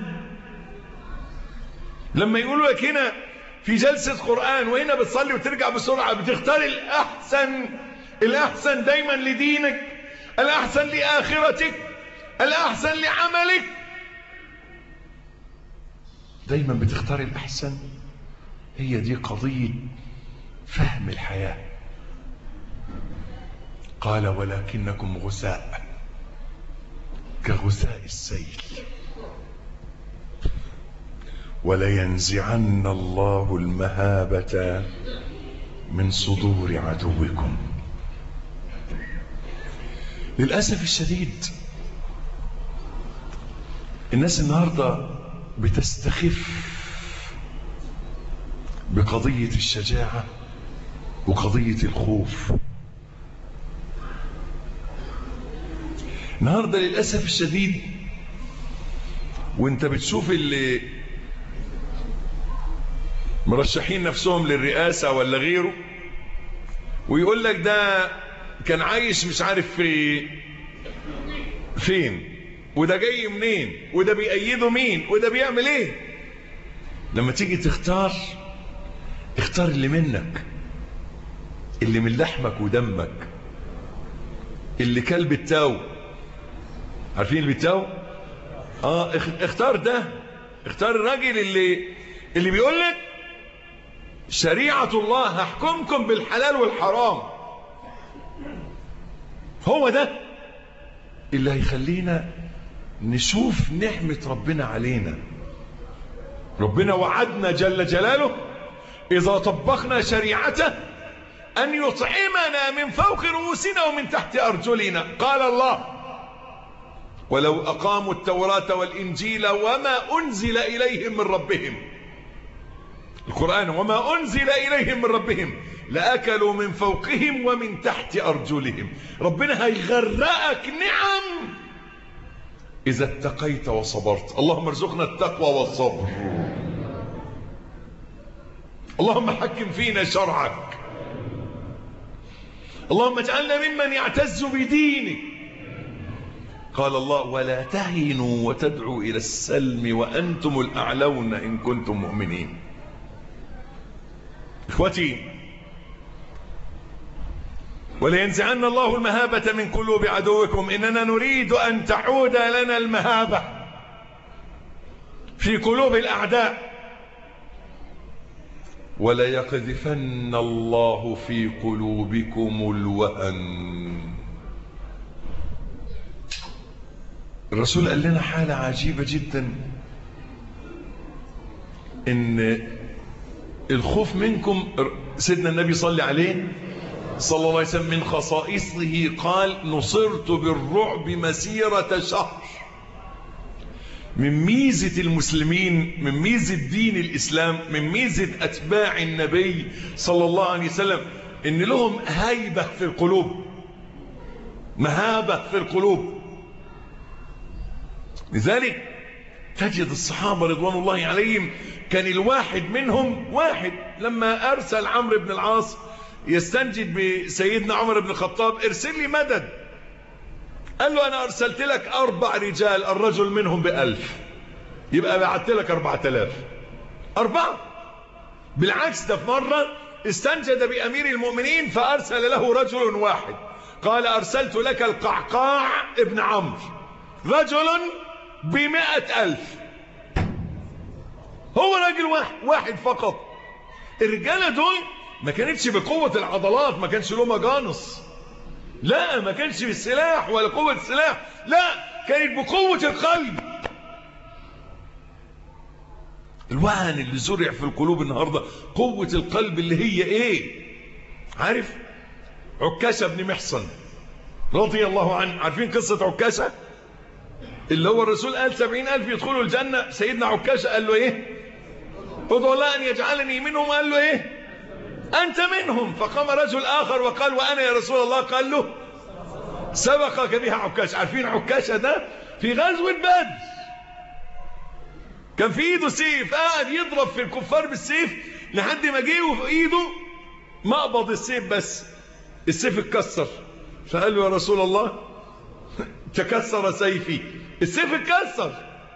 Speaker 3: لما يقولوا لك هنا في جلسة قرآن وهنا بتصلي وترجع بسرعة، بتختار الأحسن. الأحسن دايما لدينك، الأحسن لآخرتك، الأحسن لعملك. دايما بتختار الأحسن. هي دي قضية فهم الحياة. قال ولكنكم غثاء كغثاء السيل ولينزعن الله المهابة من صدور عدوكم. للأسف الشديد الناس النهاردة بتستخف بقضية الشجاعة وقضية الخوف. النهاردة للأسف الشديد وانت بتشوف اللي مرشحين نفسهم للرئاسة ولا غيره، ويقول لك ده كان عايش مش عارف في فين، وده جاي منين، وده بيأيده مين، وده بيعمل ايه. لما تيجي تختار، اختار اللي منك، اللي من لحمك ودمك، اللي كلب التاو. عارفين البتاو؟ اختار ده. اختار الراجل اللي بيقول لك شريعة الله هحكمكم بالحلال والحرام. هو ده اللي هيخلينا نشوف نعمة ربنا علينا. ربنا وعدنا جل جلاله إذا طبقنا شريعته أن يطعمنا من فوق رؤوسنا ومن تحت أرجلنا. قال الله ولو أقاموا التوراة والإنجيل وما أنزل إليهم من ربهم، القرآن وما أنزل إليهم من ربهم لأكلوا من فوقهم ومن تحت أرجلهم. ربنا هيغرقك نعم إذا اتقيت وصبرت. اللهم ارزقنا التقوى والصبر. اللهم حكم فينا شرعك. اللهم اجعلنا ممن يعتز بدينك. قال الله ولا تهنوا وتدعوا إلى السلم وأنتم الأعلون إن كنتم مؤمنين. إخوتي، ولينزعن الله المهابة من قلوب عدوكم. إننا نريد أن تعود لنا المهابة في قلوب الأعداء. وليقذفن الله في قلوبكم الوهن. الرسول قال لنا حالة عجيبة جدا، إن الخوف منكم. سيدنا النبي صلى عليه صلى الله عليه وسلم من خصائصه قال نصرت بالرعب مسيرة شهر. من ميزة المسلمين، من ميزة دين الإسلام، من ميزة أتباع النبي صلى الله عليه وسلم إن لهم هيبة في القلوب، مهابة في القلوب. لذلك تجد الصحابة رضوان الله عليهم كان الواحد منهم واحد لما أرسل عمرو بن العاص يستنجد بسيدنا عمر بن الخطاب ارسل لي مدد، قال له أنا أرسلت لك 4 رجال الرجل منهم ب1000، يبقى بعت لك 4000. 4. بالعكس ده في مرة استنجد بأمير المؤمنين فأرسل له رجل واحد، قال أرسلت لك القعقاع ابن عمرو رجل ب100,000. هو راجل واحد فقط. الرجالة دول ما كانتش بقوة العضلات، ما كانش له مجانس، لا، ما كانش بالسلاح ولا قوة السلاح، لا، كانت بقوة القلب. الوهن اللي زرع في القلوب النهاردة قوة القلب اللي هي ايه؟ عارف عكاشة بن محصن رضي الله عنه، عارفين قصة عكاشة اللي هو الرسول قال 70,000 يدخلوا الجنة؟ سيدنا عكاشة قال له ايه؟ ادعو الله ان يجعلني منهم. قال له ايه؟ انت منهم. فقام رجل اخر وقال وانا يا رسول الله؟ قال له سبقك بها عكاشة. عارفين عكاشة ده في غزوة بدر كان في ايده سيف، قاعد يضرب في الكفار بالسيف لحد ما جه في ايده مقبض السيف بس، السيف اتكسر، فقال له يا رسول الله تكسر سيفي، السيف اتكسر.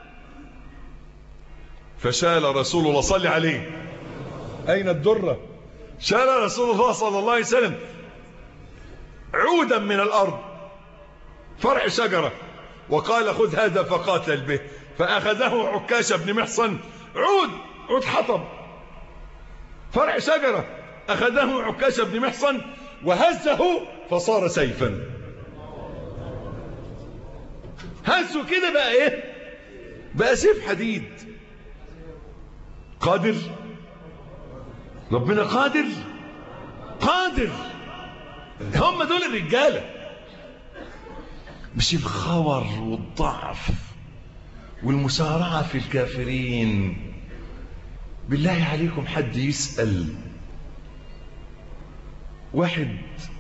Speaker 3: فشال رسول الله صلى عليه، أين الدرة؟ شال رسول الله صلى الله عليه وسلم عودا من الأرض، فرع شجرة، وقال خذ هذا فقاتل به. فأخذه عكاشة بن محصن، عود حطب، فرع شجرة، أخذه عكاشة بن محصن وهزه فصار سيفا. هزه كده بقى ايه؟ بقى سيف حديد. قادر ربنا، قادر. هم دول الرجالة، مش الخور والضعف والمسارعة في الكافرين. بالله عليكم حد يسأل واحد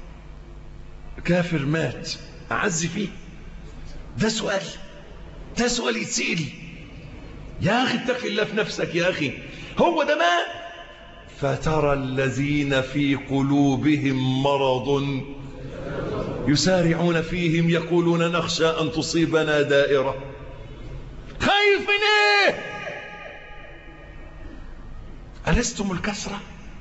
Speaker 3: كافر مات أعز فيه؟ ده سؤال يتسأل. يا أخي اتق الله في نفسك يا أخي. هو ده ما فترى الذين في قلوبهم مرض يسارعون فيهم يقولون نخشى أن تصيبنا دائرة. خايف من ايه؟ ألستم الكسرة؟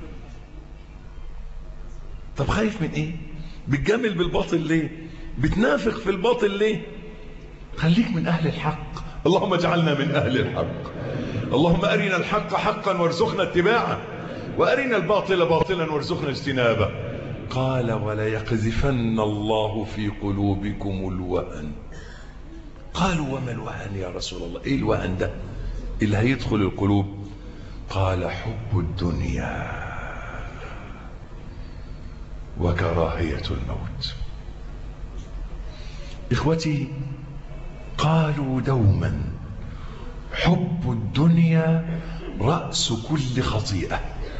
Speaker 3: طب خايف من ايه؟ بتجامل بالباطل ليه؟ بتنافق في الباطل ليه؟ خليك من أهل الحق. اللهم اجعلنا من أهل الحق. اللهم أرنا الحق حقا وارزقنا اتباعه، وأرنا الباطل باطلا وارزقنا اجتنابه. قال ولا يقذفن الله في قلوبكم الوهن. قالوا وما الوهن يا رسول الله؟ ايه الوهن ده اللي هيدخل القلوب؟ قال حب الدنيا وكراهية الموت. إخوتي، قالوا دوما حب الدنيا رأس كل خطيئة.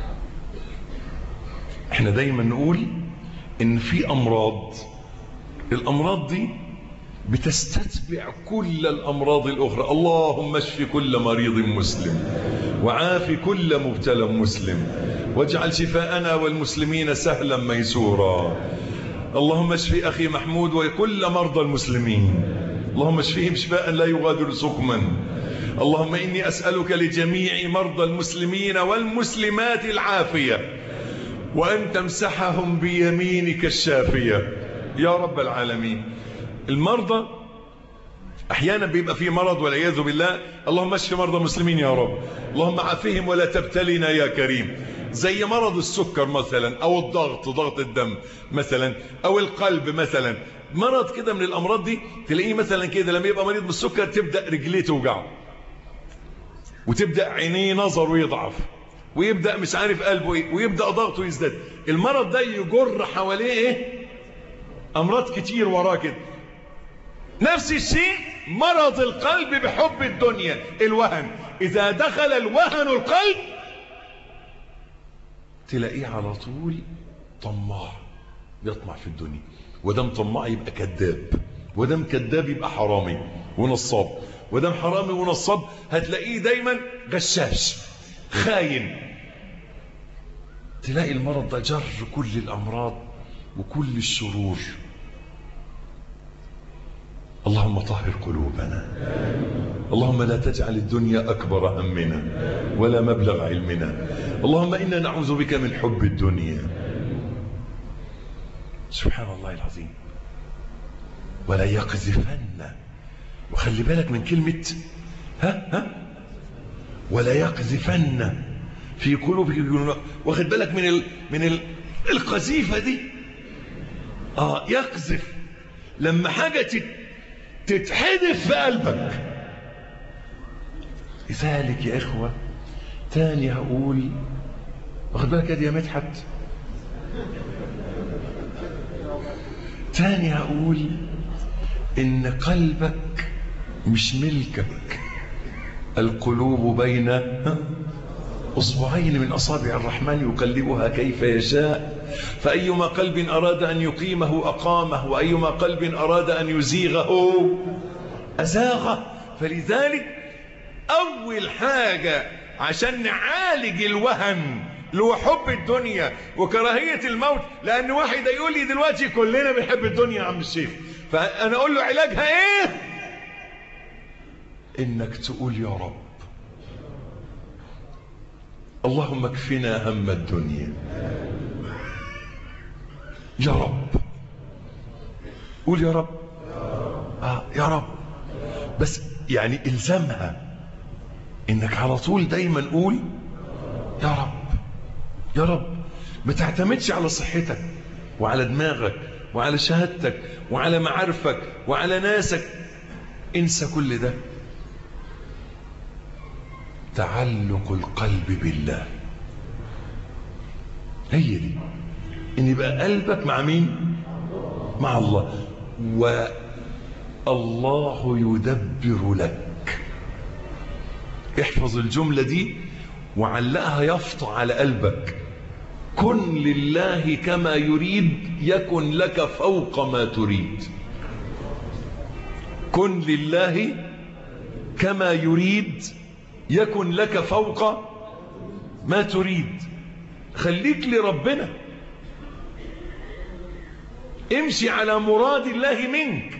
Speaker 3: احنا دايما نقول ان في امراض، الامراض دي بتستتبع كل الامراض الاخرى. اللهم اشف كل مريض مسلم وعاف كل مبتلى مسلم واجعل شفاءنا والمسلمين سهلا ميسورا. اللهم اشف اخي محمود وكل مرضى المسلمين، اللهم اشفهم شفاء لا يغادر سقما. اللهم اني اسألك لجميع مرضى المسلمين والمسلمات العافية، وأن تمسحهم بيمينك الشافية يا رب العالمين. المرضى أحيانا بيبقى فيه مرض والعياذ بالله، اللهم اشف مرضى المسلمين يا رب، اللهم عافهم ولا تبتلنا يا كريم. زي مرض السكر مثلا، أو الضغط، ضغط الدم مثلا، أو القلب مثلا. مرض كده من الأمراض دي تلاقيه مثلا كده لما يبقى مريض بالسكر تبدأ رجليه توجعه، وتبدأ عينيه نظره يضعف، ويبدأ مش عارف قلبه ايه، ويبدأ ضغطه يزداد. المرض ده يجر حواليه ايه؟ امراض كتير وراه كده. نفس الشيء مرض القلب بحب الدنيا، الوهن. اذا دخل الوهن القلب تلاقيه على طول طماع، يطمع في الدنيا. ودام طماع يبقى كذاب، ودام كذاب يبقى حرامي ونصاب، ودام حرامي ونصاب هتلاقيه دايما غشاش خاين. تلاقي المرض ده جر كل الأمراض وكل الشرور. اللهم طهر قلوبنا، اللهم لا تجعل الدنيا أكبر همنا ولا مبلغ علمنا. اللهم إنا نعوذ بك من حب الدنيا. سبحان الله العظيم. ولا يقذفن، وخلي بالك من كلمة ولا يقذفن في قلوبكم. واخد بالك من القذيفة دي؟ يقذف لما حاجة تتحدف في قلبك. لذلك يا إخوة تاني هقول، واخد بالك يا مدحت، تاني هقول إن قلبك مش ملكك. القلوب بين أصبعين من أصابع الرحمن يقلبها كيف يشاء، فأيما قلب أراد أن يقيمه أقامه، وأيما قلب أراد أن يزيغه أزاغه. فلذلك أول حاجة عشان نعالج الوهن اللي هو حب الدنيا وكراهية الموت. لأن واحد يقول لي دلوقتي كلنا بنحب الدنيا يا عم الشيخ، فأنا أقول له علاجها إيه؟ إنك تقول يا رب اللهم اكفنا هم الدنيا يا رب. قول يا رب. يا رب. بس يعني الزمها انك على طول دايما قول يا رب يا رب. ما تعتمدش على صحتك وعلى دماغك وعلى شهادتك وعلى معارفك وعلى ناسك. انسى كل ده. تعلق القلب بالله، هي دي، ان يبقى قلبك مع مين؟ مع الله. والله يدبر لك. احفظ الجملة دي وعلقها يفطع على قلبك. كن لله كما يريد يكن لك فوق ما تريد. كن لله كما يريد يكن لك فوق ما تريد. خليك لربنا، امشي على مراد الله منك،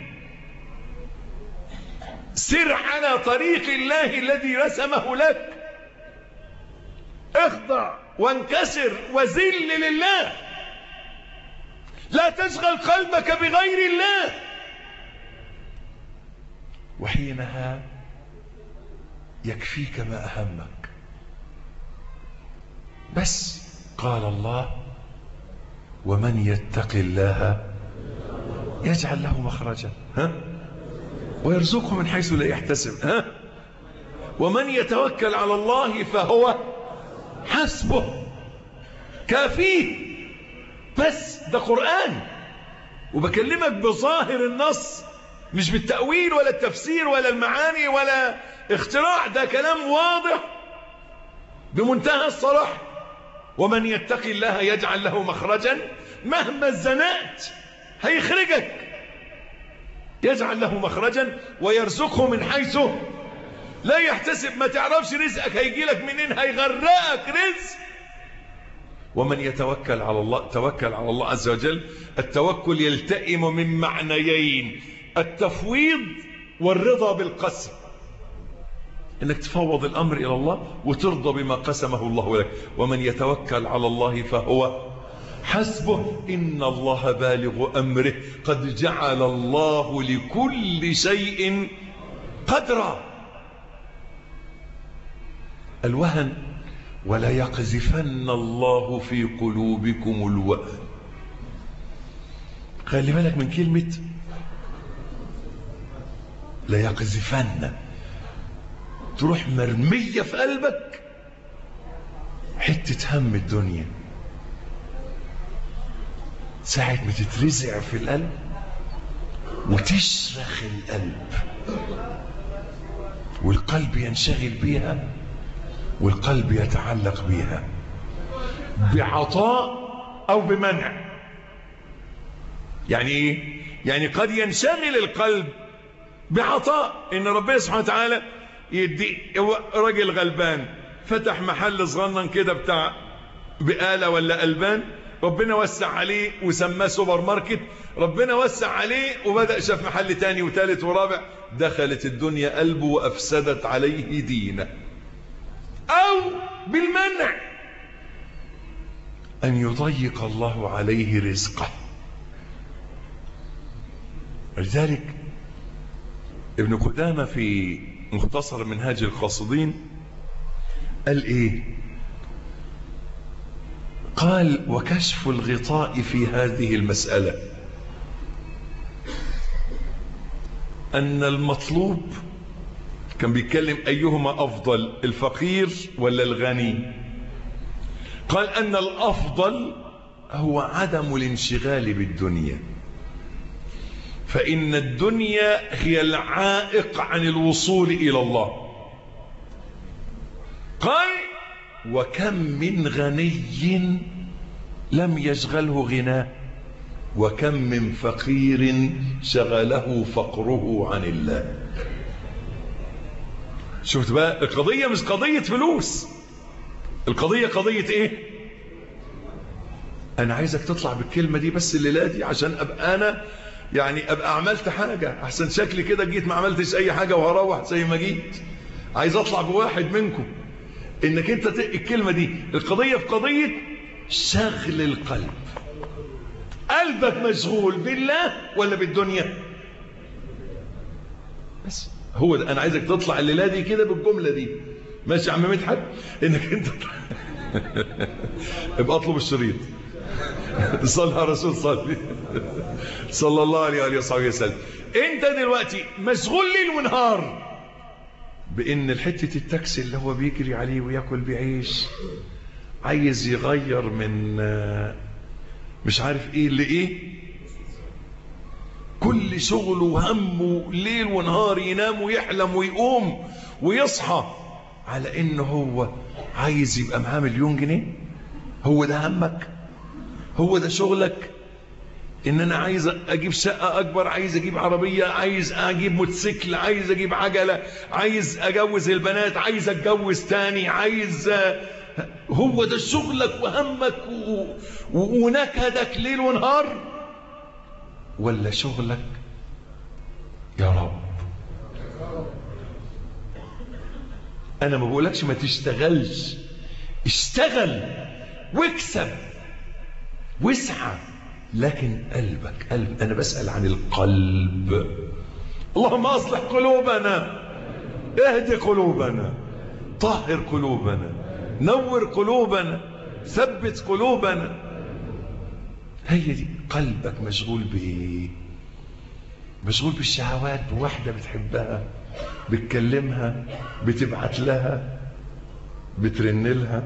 Speaker 3: سر على طريق الله الذي رسمه لك، اخضع وانكسر وذل لله، لا تشغل قلبك بغير الله. وحينها يكفيك ما أهمك. بس قال الله ومن يتق الله يجعل له مخرجا ويرزقه من حيث لا يحتسب ومن يتوكل على الله فهو حسبه. كافيه. بس ده قرآن وبكلمك بظاهر النص، مش بالتأويل ولا التفسير ولا المعاني ولا اختراع. ده كلام واضح بمنتهى الصراحة. ومن يتق الله يجعل له مخرجا، مهما زنقت هيخرجك. يجعل له مخرجا ويرزقه من حيث لا يحتسب. ما تعرفش رزقك هيجي لك منين، هيغرقك رزق. ومن يتوكل على الله، توكل على الله عز وجل. التوكل يلتئم من معنيين: التفويض والرضا بالقسم. انك تفوض الامر الى الله وترضى بما قسمه الله لك. ومن يتوكل على الله فهو حسبه إن الله بالغ أمره قد جعل الله لكل شيء قدرا. الوهن ولا يقذفن الله في قلوبكم الوهن. خلي بالك من كلمة لا يقذفن، تروح مرمية في قلبك حتة هم الدنيا. ساعة ما تترزع في القلب وتشرخ القلب والقلب ينشغل بيها والقلب يتعلق بيها بعطاء أو بمنع. يعني إيه؟ يعني قد ينشغل القلب بعطاء، إن ربنا سبحانه وتعالى يدي راجل غلبان فتح محل صغنن كده بتاع بقالة ولا ألبان، ربنا وسع عليه وسماه سوبر ماركت، ربنا وسع عليه وبدأ شاف محل تاني وثالث ورابع، دخلت الدنيا قلبه وأفسدت عليه دينه. أو بالمنع أن يضيق الله عليه رزقه. ولذلك ابن قدامة في مختصر منهاج القاصدين قال إيه؟ قال وكشف الغطاء في هذه المسألة أن المطلوب، كان بيتكلم أيهما أفضل، الفقير ولا الغني؟ قال أن الأفضل هو عدم الانشغال بالدنيا، فإن الدنيا هي العائق عن الوصول إلى الله. قال وكم من غني لم يشغله غناه، وكم من فقير شغله فقره عن الله. شفت بقى؟ القضية مش قضية فلوس، القضية قضية ايه؟ انا عايزك تطلع بالكلمة دي بس الليلة دي، عشان ابقى انا يعني ابقى عملت حاجة. احسن شكلي كده جيت ما عملتش اي حاجة وهروح زي ما جيت. عايز اطلع بواحد منكم انك انت الكلمة دي. القضية في قضية شغل القلب. قلبك مشغول بالله ولا بالدنيا؟ بس هو ده. انا عايزك تطلع الليلة دي كده بالجملة دي. ماشي يا عم مدحت؟ انك انت ابقى اطلب الشريط. صلى على الرسول صلى الله عليه وآله وصحبه وسلم. انت دلوقتي مشغول ليل ونهار بان الحتة التاكسي اللي هو بيجري عليه وياكل بعيش عايز يغير من مش عارف ايه لايه. كل شغله وهمه ليل ونهار، ينام ويحلم ويقوم ويصحى على انه هو عايز يبقى معاه 1,000,000 جنيه. هو ده همك؟ هو ده شغلك؟ ان انا عايز اجيب شقة اكبر، عايز اجيب عربية، عايز اجيب موتوسيكل، عايز اجيب عجلة، عايز اجوز البنات، عايز اتجوز تاني، عايز. هو ده شغلك وهمك ونكدك ليل ونهار؟ ولا شغلك يا رب انا ما بقولكش ما تشتغلش، اشتغل واكسب واسعى، لكن قلبك قلب. انا بسأل عن القلب. اللهم اصلح قلوبنا، اهدي قلوبنا، طهر قلوبنا، نور قلوبنا، ثبت قلوبنا. هي دي. قلبك مشغول بايه؟ مشغول بالشهوات، بواحدة بتحبها، بتكلمها، بتبعت لها، بترن لها؟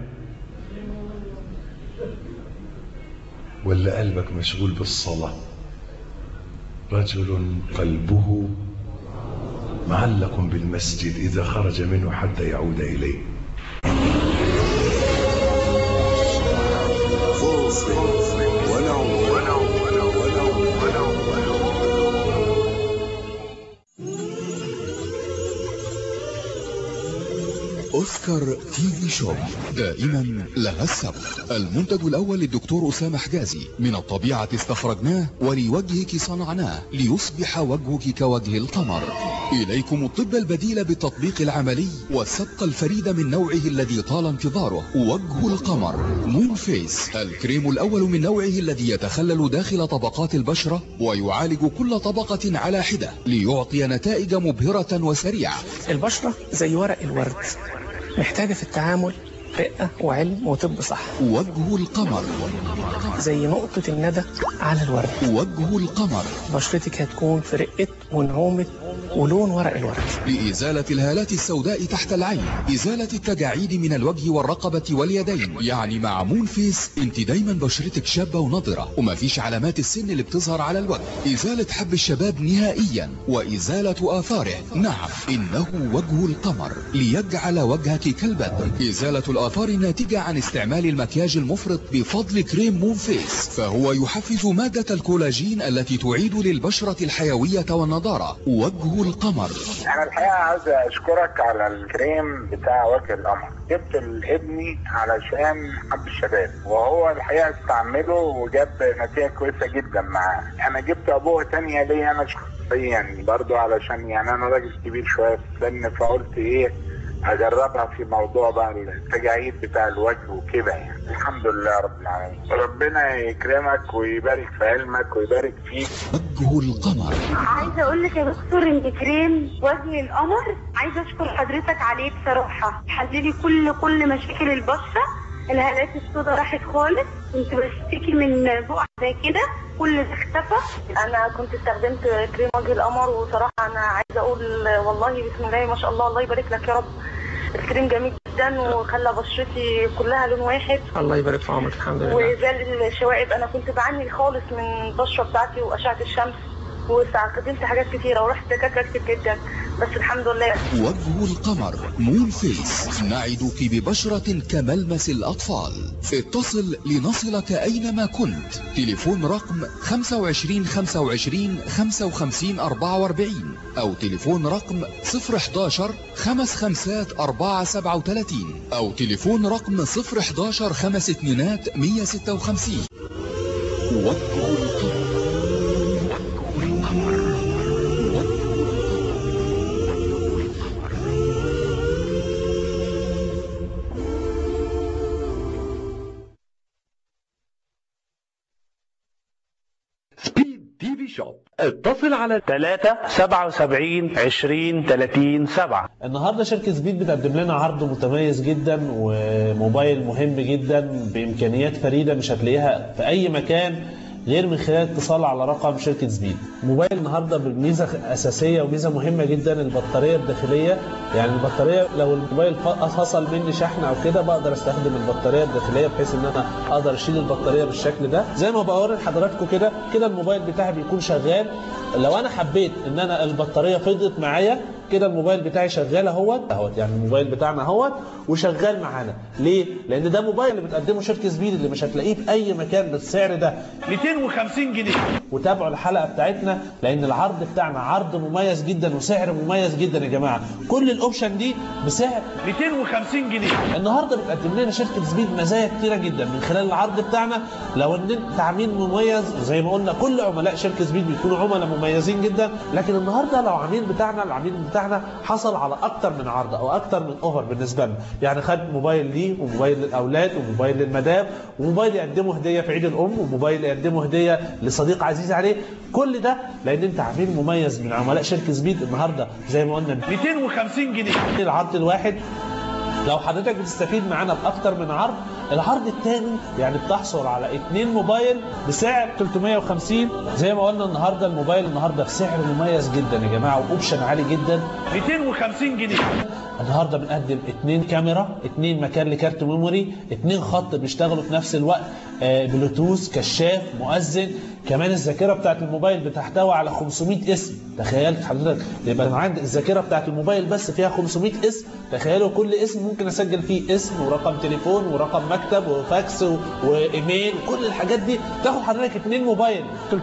Speaker 3: ولا قلبك مشغول بالصلاة؟ رجل قلبه معلق بالمسجد إذا خرج منه حتى يعود إليه.
Speaker 4: أوسكار تي في شوب دائما لها السبق. المنتج الأول للدكتور أسامة حجازي، من الطبيعة استخرجناه ولوجهك صنعناه ليصبح وجهك كوجه القمر. إليكم الطب البديل بالتطبيق العملي والسبق الفريد من نوعه الذي طال انتظاره. وجه القمر مون فيس، الكريم الأول من نوعه الذي يتخلل داخل طبقات البشرة ويعالج كل طبقة على حدة ليعطي نتائج مبهرة وسريعة.
Speaker 5: البشرة زي ورق الورد، محتاجة في التعامل رقة وعلم وطب صح.
Speaker 4: وجه القمر
Speaker 5: زي نقطة الندى على الورد.
Speaker 4: وجه القمر
Speaker 5: بشرتك هتكون في رقة ونعومة ولون ورق الورد.
Speaker 4: لإزالة الهالات السوداء تحت العين، إزالة التجاعيد من الوجه والرقبة واليدين. يعني مع مون فيس انت دايما بشرتك شابة ونضرة وما فيش علامات السن اللي بتظهر على الوجه. إزالة حب الشباب نهائيا وإزالة آثاره. نعم، إنه وجه القمر ليجعل وجهك كالبدر. إزالة الآثار الناتجة عن استعمال المكياج المفرط بفضل كريم مون فيس، فهو يحفز مادة الكولاجين التي تعيد للبشرة الحيوية والنضارة. وجه القمر.
Speaker 11: أنا الحقيقة عاوز أشكرك على الكريم بتاع وجه القمر. جبت لابني علشان حب الشباب، وهو الحقيقة استعمله وجاب نتيجة كويسة جدا معاه. أنا جبت أبوه تانية ليه أنا شخصيا برضو، علشان يعني أنا راجل كبير شوية في السن، فقلت إيه اجربها في موضوع بقى التجاعيد بتاع الوجه وكده. يعني الحمد لله رب العالمين. ربنا يكرمك ويبارك في علمك ويبارك فيك.
Speaker 4: وجه القمر.
Speaker 12: عايزه اقول لك يا دكتور ان كريم وجه القمر عايزه اشكر حضرتك عليه بصراحه. حللي كل مشاكل البشره، الهالات السوداء راحت خالص، كنت بشتكي من بقع زي كده كل ده اختفى. انا كنت استخدمت كريم وجه القمر، وصراحه انا عايزه اقول والله بسم الله ما شاء الله، الله يبارك لك يا رب. الكريم جميل جدا وخلى بشرتي كلها لون واحد.
Speaker 5: الله يبارك في عمرك. الحمد لله.
Speaker 12: وزال الشوائب. انا كنت بعاني خالص من البشره بتاعتي واشعه الشمس، واستخدمت حاجات كتيره ورحت دكاتره كتير جدا، بس الحمد لله.
Speaker 4: وجه القمر مون فيس، نعدك ببشرة كملمس الأطفال. اتصل لنصلك أينما كنت. تليفون رقم 25 25 55 44 أو تليفون رقم 011 55 437 أو تليفون رقم 011 52 156. واذكروا القمر
Speaker 9: تي في شوب. اتصل على
Speaker 10: 3 77 20 30 7.
Speaker 13: النهارده شركة سبيد بتقدم لنا عرض متميز جدا وموبايل مهم جدا بإمكانيات فريدة مش هتلاقيها في أي مكان غير من خلال اتصال على رقم شركة سبيد. موبايل النهارده بميزة أساسية وميزة مهمة جدا، البطارية الداخلية. يعني البطارية لو الموبايل فصل مني شحن أو كده بقدر استخدم البطارية الداخلية بحيث إن أنا أقدر أشيل البطارية بالشكل ده زي ما بوري لحضراتكم كده. كده الموبايل بتاعي بيكون شغال. لو أنا حبيت إن أنا البطارية فضت معايا كده الموبايل بتاعي شغال اهوت يعني الموبايل بتاعنا اهوت وشغال معانا. ليه؟ لان ده موبايل اللي بتقدمه شركه سبيد اللي مش هتلاقيه في اي مكان بالسعر ده،
Speaker 10: 250 جنيه.
Speaker 13: وتابعوا الحلقه بتاعتنا لان العرض بتاعنا عرض مميز جدا وسعر مميز جدا يا جماعه. كل الاوبشن دي بسعر
Speaker 10: 250 جنيه.
Speaker 13: النهارده بتقدم لنا شركه سبيد مزايا كتيره جدا من خلال العرض بتاعنا. لو ان انت عميل مميز زي ما قلنا كل عملاء شركه سبيد بيكونوا عملاء مميزين جدا، لكن النهارده لو العميل بتاعنا حصل على اكتر من عرض او اكتر من اوفر بالنسبه لنا. يعني خد موبايل ليه وموبايل للاولاد وموبايل للمدام وموبايل يقدمه هديه في عيد الام وموبايل يقدمه هديه لصديق عزيز عليه. كل ده لان انت عميل مميز من عملاء شركه سبيد. النهارده زي ما قلنا
Speaker 10: 250 جنيه
Speaker 13: العرض الواحد. لو حضرتك بتستفيد معانا باكتر من عرض، العرض الثاني يعني بتحصل على 2 موبايل بسعر 350. زي ما قلنا النهارده الموبايل النهارده بسعر مميز جدا يا جماعه واوبشن عالي جدا،
Speaker 10: 250 جنيه.
Speaker 13: النهارده بنقدم 2 كاميرا، 2 مكان لكارت ميموري، 2 خط بيشتغلوا في نفس الوقت، بلوتوث، كشاف، مؤذن. كمان الذاكره بتاعت الموبايل بتحتوي على 500 اسم. تخيلت حضرتك يبقى عندي الذاكره بتاعت الموبايل بس فيها 500 اسم. تخيلوا كل اسم ممكن اسجل فيه اسم ورقم تليفون ورقم مكتب وفاكس وايميل وكل الحاجات دي. تاخد حضرتك 2 موبايل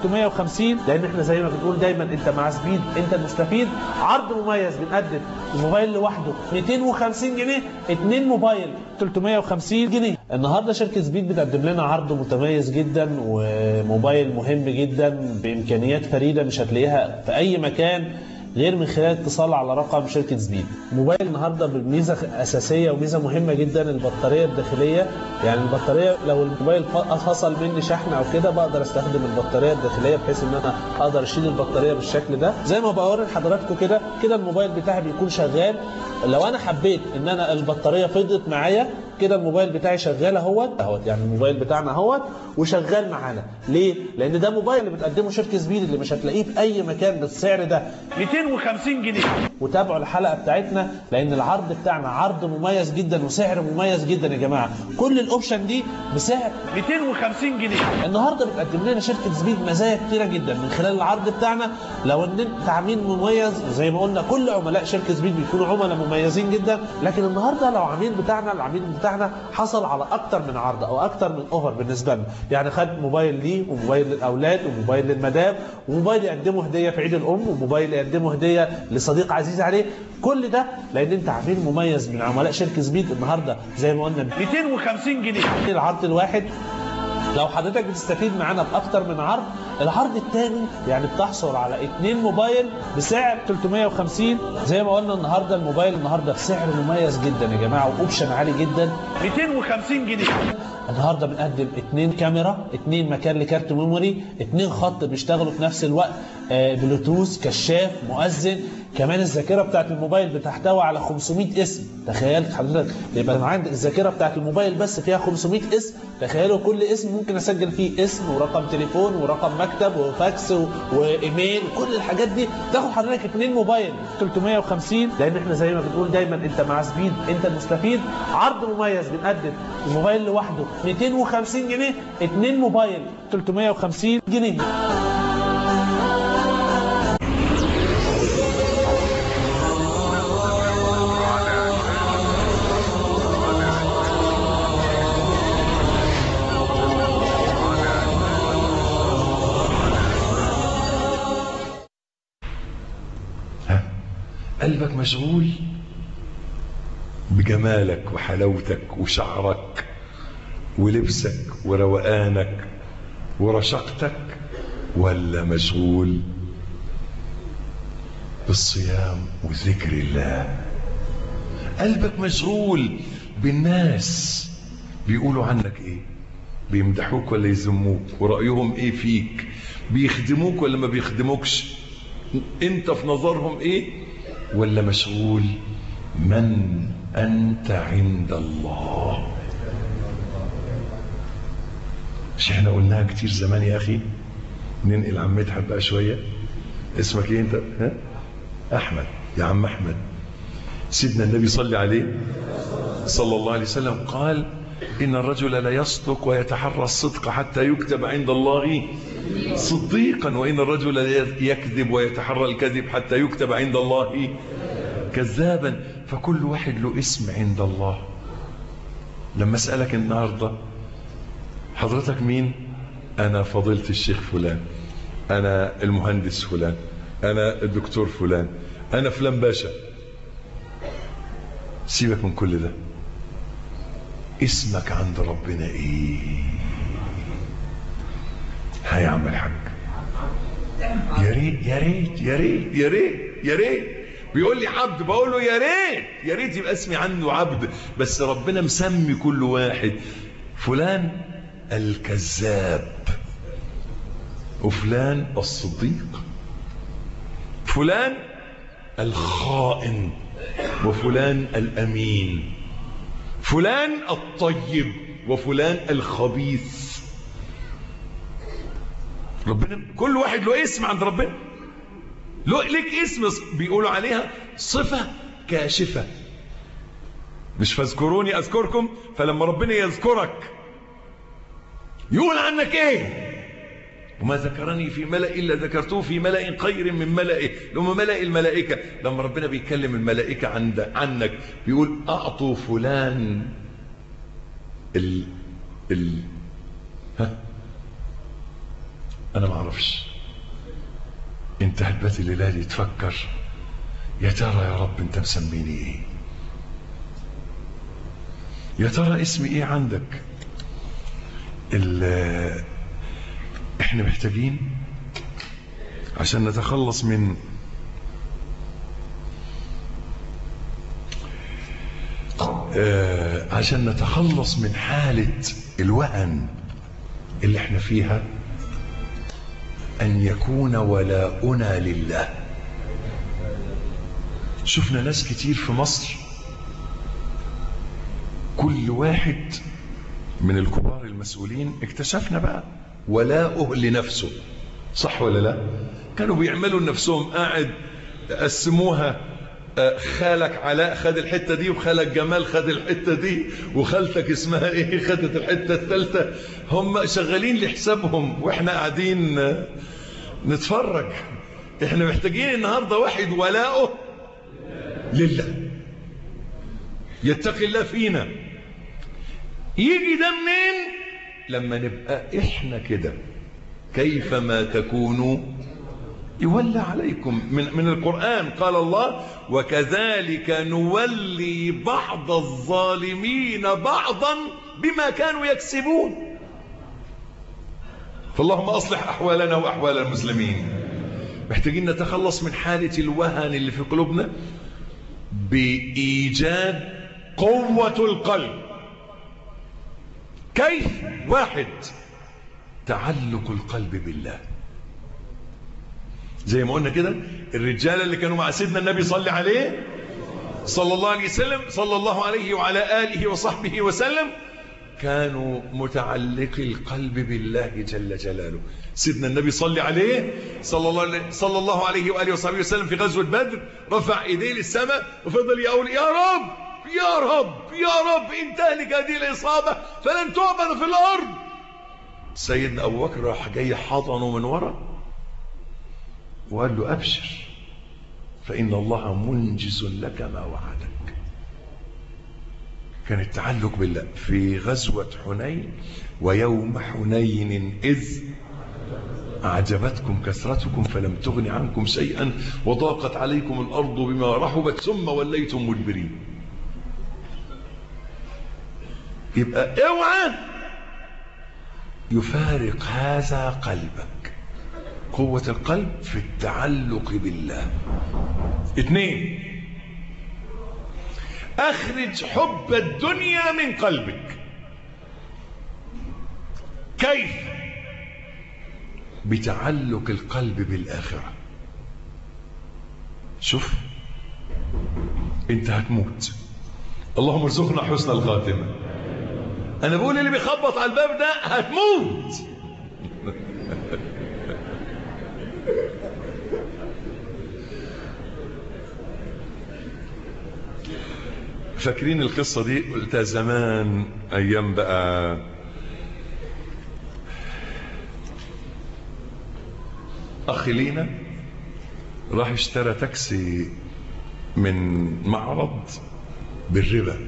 Speaker 13: 350 لان احنا زي ما بنقول دايما انت مع سبيد انت المستفيد. عرض مميز بنقدم الموبايل لوحده 250 جنيه، 2 موبايل 350 جنيه. النهارده شركه سبيد بتقدم لنا عرض متميز جدا وموبايل مهم جدا بامكانيات فريده مش هتلاقيها في اي مكان غير من خلال اتصال على رقم شركه سبيد. موبايل النهارده بميزه اساسيه وميزه مهمه جدا، البطاريه الداخليه. يعني البطاريه لو الموبايل فصل مني شحن او كده بقدر استخدم البطاريه الداخليه بحيث ان انا اقدر اشيل البطاريه بالشكل ده زي ما بوري لحضراتكم كده. كده الموبايل بتاعي بيكون شغال. لو انا حبيت ان انا البطاريه فضت معايا كده الموبايل بتاعي شغال اهوت يعني الموبايل بتاعنا اهوت وشغال معانا. ليه؟ لان ده موبايل اللي بتقدمه شركه سبيد اللي مش هتلاقيه في اي مكان بالسعر ده،
Speaker 10: 250 جنيه.
Speaker 13: وتابعوا الحلقه بتاعتنا لان العرض بتاعنا عرض مميز جدا وسعر مميز جدا يا جماعه. كل الاوبشن دي بسعر
Speaker 10: 250 جنيه.
Speaker 13: النهارده بتقدم لنا شركه سبيد مزايا كتيره جدا من خلال العرض بتاعنا. لو ان انت عميل مميز زي ما قلنا كل عملاء شركه سبيد بيكونوا عملاء مميزين جدا، لكن النهارده لو العميل بتاعنا حصل على اكتر من عرض او اكتر من اوفر بالنسبه لنا. يعني خد موبايل ليه وموبايل للاولاد وموبايل للمدام وموبايل يقدمه هديه في عيد الام وموبايل يقدمه هديه لصديق عزيز عليه. كل ده لان انت عميل مميز من عملاء شركه سبيد. النهارده زي ما قلنا
Speaker 10: 250 جنيه
Speaker 13: العرض الواحد. لو حضرتك بتستفيد معانا باكتر من عرض، العرض الثاني يعني بتحصل على 2 موبايل بسعر 350. زي ما قلنا النهارده الموبايل النهارده بسعر مميز جدا يا جماعه واوبشن عالي جدا،
Speaker 10: 250 جنيه.
Speaker 13: النهارده بنقدم 2 كاميرا، 2 مكان لكارت ميموري، 2 خط بيشتغلوا في نفس الوقت، بلوتوث، كشاف، مؤذن. كمان الذاكره بتاعت الموبايل بتحتوي على 500 اسم. تخيلت حضرتك يبقى عندي الذاكره بتاعت الموبايل بس فيها 500 اسم. تخيلوا كل اسم ممكن اسجل فيه اسم ورقم تليفون ورقم مكتب وفاكس وايميل وكل الحاجات دي. تاخد حضرتك 2 موبايل 350 لان احنا زي ما بنقول دايما انت مع سبيد انت المستفيد. عرض مميز بنقدم الموبايل لوحده 250 جنيه، 2 موبايل 350 جنيه.
Speaker 3: قلبك مشغول بجمالك وحلاوتك وشعرك ولبسك وروقانك ورشقتك ولا مشغول بالصيام وذكر الله؟ قلبك مشغول بالناس بيقولوا عنك ايه، بيمدحوك ولا يذموك، ورأيهم ايه فيك، بيخدموك ولا ما بيخدموكش، انت في نظرهم ايه؟ ولا مشغول من انت عند الله؟ مش احنا قلناها كتير زمان يا اخي؟ ننقل عم مدحت بقى شويه. اسمك ايه انت؟ ها؟ احمد. يا عم احمد، سيدنا النبي صلى عليه صلى الله عليه وسلم قال ان الرجل لا يصدق ويتحرى الصدق حتى يكتب عند الله صديقا، وان الرجل لا يكذب ويتحرى الكذب حتى يكتب عند الله كذابا. فكل واحد له اسم عند الله. لما اسالك النهارده حضرتك مين؟ انا فضيلة الشيخ فلان، انا المهندس فلان، انا الدكتور فلان، انا فلان باشا. سيبك من كل ده، اسمك عند ربنا ايه؟ ها يا عم الحاج، يا ريت يا ريت يا ريت يا ريت يا ريت. بيقول لي عبد، بقول له يا ريت يا ريت يبقى اسمي عنده عبد. بس ربنا مسمي كل واحد فلان الكذاب، وفلان الصديق، فلان الخائن، وفلان الأمين، فلان الطيب، وفلان الخبيث. ربنا كل واحد له اسم عند ربنا، لك اسم بيقولوا عليها صفة كاشفة. مش فاذكروني أذكركم، فلما ربنا يذكرك يقول عنك ايه؟ وما ذكرني في ملأ إلا ذكرته في ملأ خير من ملئه، لما ملأ الملائكة. لما ربنا بيكلم الملائكة عنك بيقول أعطوا فلان أنا ما أعرفش. أنت هتبات الليلة دي تفكر يا ترى يا رب أنت مسميني إيه؟ يا ترى اسمي إيه عندك؟ احنا محتاجين عشان نتخلص من حالة الوهن اللي احنا فيها، ان يكون ولاؤنا لله. شفنا ناس كتير في مصر كل واحد من الكبار المسؤولين اكتشفنا بقى ولاؤه لنفسه، صح ولا لا؟ كانوا بيعملوا لنفسهم، قاعد قسموها، خالك علاء خد الحته دي، وخالك جمال خد الحته دي، وخالتك اسمها ايه خدت الحته الثالثه. هم شغالين لحسابهم واحنا قاعدين نتفرج. احنا محتاجين النهارده واحد ولاؤه لله، يتقي الله فينا. يجي ده منين؟ لما نبقى احنا كده، كيفما تكونوا يولى عليكم. من القرآن قال الله وكذلك نولي بعض الظالمين بعضا بما كانوا يكسبون. فاللهم أصلح أحوالنا وأحوال المسلمين. محتاجين نتخلص من حالة الوهن اللي في قلوبنا بإيجاد قوة القلب. كيف؟ واحد، تعلق القلب بالله. زي ما قلنا كده، الرجال اللي كانوا مع سيدنا النبي صلى عليه صلى الله عليه وسلم، صلى الله عليه وعلى آله وصحبه وسلم، كانوا متعلقي القلب بالله جل جلاله. سيدنا النبي صلى عليه صلى الله عليه وآله وصحبه وسلم في غزوة بدر رفع ايديه للسماء وفضل يقول يا رب يا رب يا رب إن تهلك هذه الإصابة فلن تعبد في الأرض. سيدنا أبو بكر راح جاي حضنه من وراء وقال له أبشر فإن الله منجز لك ما وعدك. كان التعلق بالله. في غزوة حنين ويوم حنين إذ أعجبتكم كثرتكم فلم تغن عنكم شيئا وضاقت عليكم الأرض بما رحبت ثم وليتم مدبرين. يبقى اوعى يفارق هذا قلبك. قوة القلب في التعلق بالله. 2، أخرج حب الدنيا من قلبك. كيف؟ بتعلق القلب بالآخرة. شوف، انت هتموت، اللهم ارزقنا حسن الخاتمة. انا بقول اللي بيخبط على الباب ده هتموت. فاكرين القصة دي؟ قلتها زمان ايام بقى اخي لينا راح اشترى تاكسي من معرض بالربا،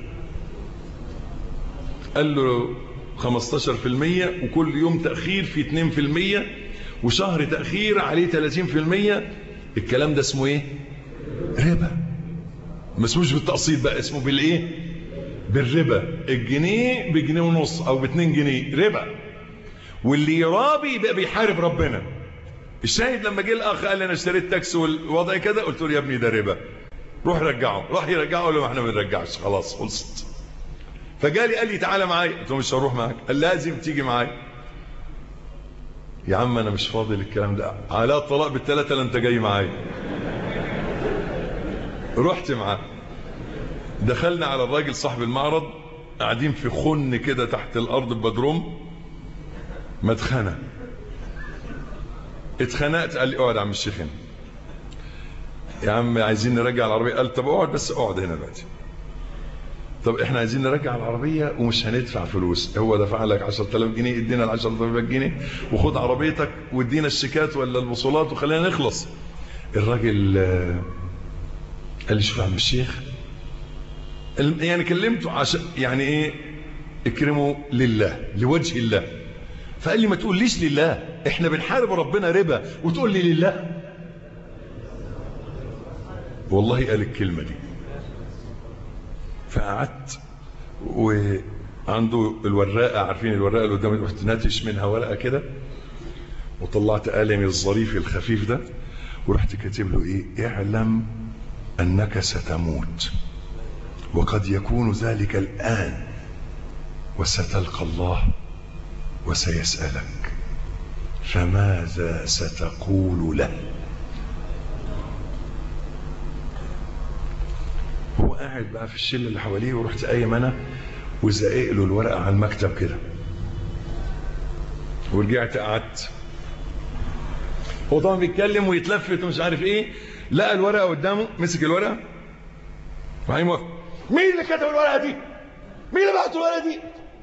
Speaker 3: قال له 15% وكل يوم تأخير في 2% وشهر تأخير عليه 30%. الكلام ده اسمه ايه؟ ربا. ما اسموش بالتقسيط بقى، اسمه بالايه؟ بالربا. الجنيه بجنيه ونص او ب2 جنيه ربا. واللي يرابي يبقى بيحارب ربنا. الشاهد لما جه الاخ قال لي انا اشتريت تاكسي والوضع كده، قلت له يا ابني ده ربا، روح رجعه. راح يرجعه، قال له ما احنا ما بنرجعش، خلاص خلصت. فجالي قال لي تعالى معايا، قلت له مش هروح معاك. قال لازم تيجي معايا. يا عم انا مش فاضي للكلام ده، على الطلاق بالثلاثه لا انت جاي معايا. رحت معاه، دخلنا على الراجل صاحب المعرض، قاعدين في خن كده تحت الارض ببدروم، مدخنه. اتخنقت، قال لي اقعد يا عم الشيخ هنا. يا عم عايزين نرجع العربيه. قال طب اقعد، بس اقعد هنا دلوقتي. طب احنا عايزين نرجع العربيه ومش هندفع فلوس. هو دفع لك 10000 جنيه، ادينا ال 10000 جنيه وخد عربيتك وادينا الشيكات ولا الوصولات وخلينا نخلص. الراجل قال لي شوف يا عم الشيخ، يعني كلمته عشان يعني ايه اكرمه لله لوجه الله. فقال لي ما تقوليش لله، احنا بنحارب ربنا ربا وتقول لي لله. والله قال الكلمه دي. فقعدت وعنده الوراقه، عارفين الوراقه اللي قدامي، رحت ناتش منها ورقه كده وطلعت قلمي الظريف الخفيف ده ورحت كاتب له ايه؟ اعلم انك ستموت وقد يكون ذلك الان وستلقى الله وسيسألك فماذا ستقول له؟ هو قاعد بقى في الشله اللي حواليه، ورحت قايم انا وزقق له الورقه على المكتب كده، ورجعت قعدت. هو طبعا بيتكلم ويتلفت ومش عارف ايه، لقى الورقه قدامه، مسك الورقه وبعدين وقف. مين اللي كتب الورقه دي؟ مين اللي بعت الورقه دي؟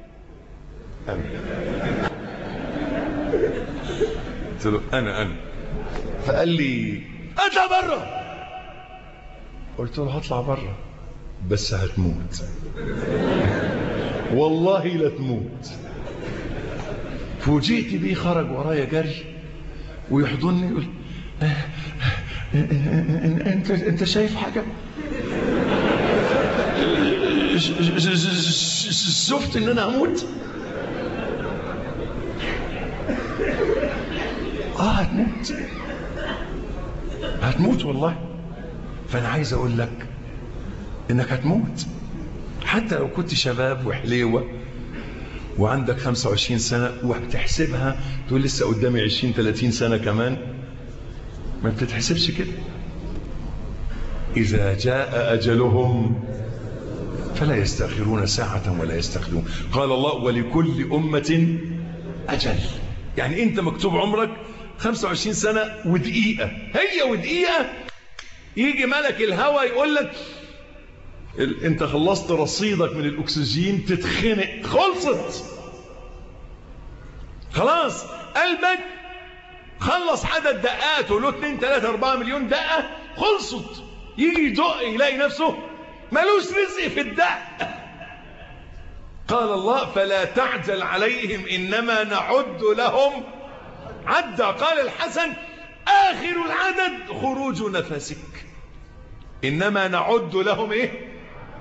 Speaker 3: قلت له انا. فقال لي اطلع بره. قلت له هطلع بره بس هتموت. والله لا تموت. فوجئت بيه خرج ورايا جري ويحضني يقول انت شايف حاجه؟ شفت ان انا هموت؟ هتموت، هتموت والله. فانا عايز اقول لك انك هتموت، حتى لو كنت شباب وحليوه وعندك 25 سنه وبتحسبها تقول لسه قدامي 20 30 سنه كمان، ما بتتحسبش كده. اذا جاء اجلهم فلا يستأخرون ساعة ولا يستقدمون. قال الله ولكل أمة أجل. يعني أنت مكتوب عمرك 25 سنة ودقيقة، هي ودقيقة يجي ملك الهوى يقول لك أنت خلصت رصيدك من الأكسجين، تتخنق، خلصت خلاص. قلبك خلص عدد دقاته، له 2 3 4 مليون دقة، خلصت. يجي يدق يلاقي نفسه ملوش رزق في الدق. قال الله فلا تعجل عليهم إنما نعد لهم عدا. قال الحسن آخر العدد خروج نفسك. إنما نعد لهم إيه؟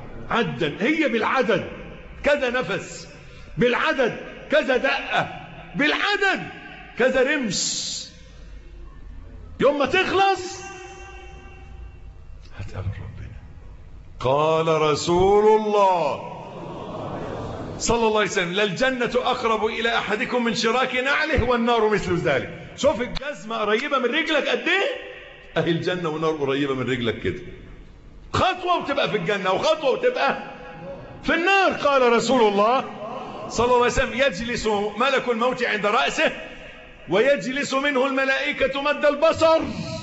Speaker 3: عدا. هي بالعدد كذا نفس، بالعدد كذا دقة. بالعدد كذا رمش. يوم ما تخلص هتقابل ربنا. قال رسول الله صلى الله عليه وسلم: للجنة أقرب إلى أحدكم من شراك نعله والنار مثل ذلك. شوف الجزمة قريبة من رجلك قد إيه؟ أهي الجنة والنار قريبة من رجلك كده، خطوة وتبقى في الجنة وخطوة وتبقى في النار. قال رسول الله صلى الله عليه وسلم: يجلس ملك الموت عند رأسه ويجلس منه الملائكة مد البصر.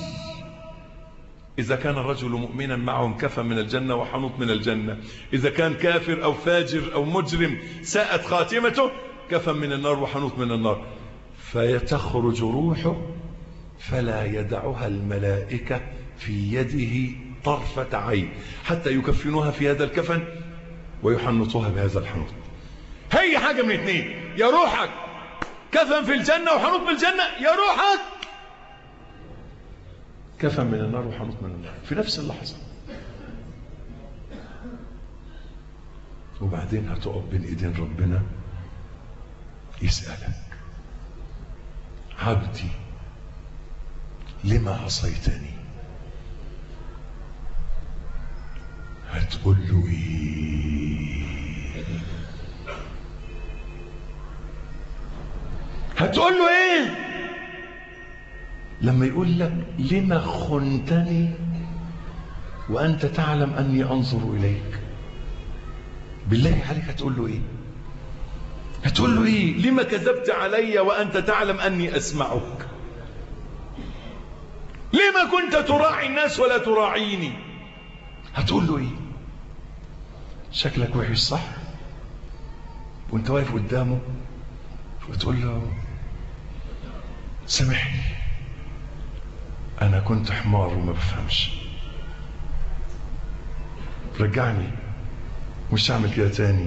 Speaker 3: إذا كان الرجل مؤمنا معهم كفى من الجنة وحنوط من الجنة، إذا كان كافر أو فاجر أو مجرم ساءت خاتمته كفى من النار وحنوط من النار. فيتخرج روحه فلا يدعها الملائكة في يده طرفة عين حتى يكفنوها في هذا الكفن ويحنطوها بهذا الحنوط. هي حاجة من اثنين: يا روحك كفن في الجنة وحنوط من الجنة، يا روحك كفن من النار وحنوط من النار في نفس اللحظة. وبعدين هتقف بين ايدين ربنا يسألك: عبدي لما عصيتني؟ هتقول له ايه؟ هتقول له ايه لما يقول لك: لما خنتني وانت تعلم اني انظر اليك؟ بالله عليك هتقول له ايه؟ هتقول له ايه؟ لما كذبت علي وانت تعلم اني اسمعك؟ لما كنت تراعي الناس ولا تراعيني؟ هتقول له ايه؟ شكلك وحش صح؟ وانت واقف قدامه وتقول له: سامحني انا كنت حمار وما بفهمش، رجعني مش هعمل كده تاني.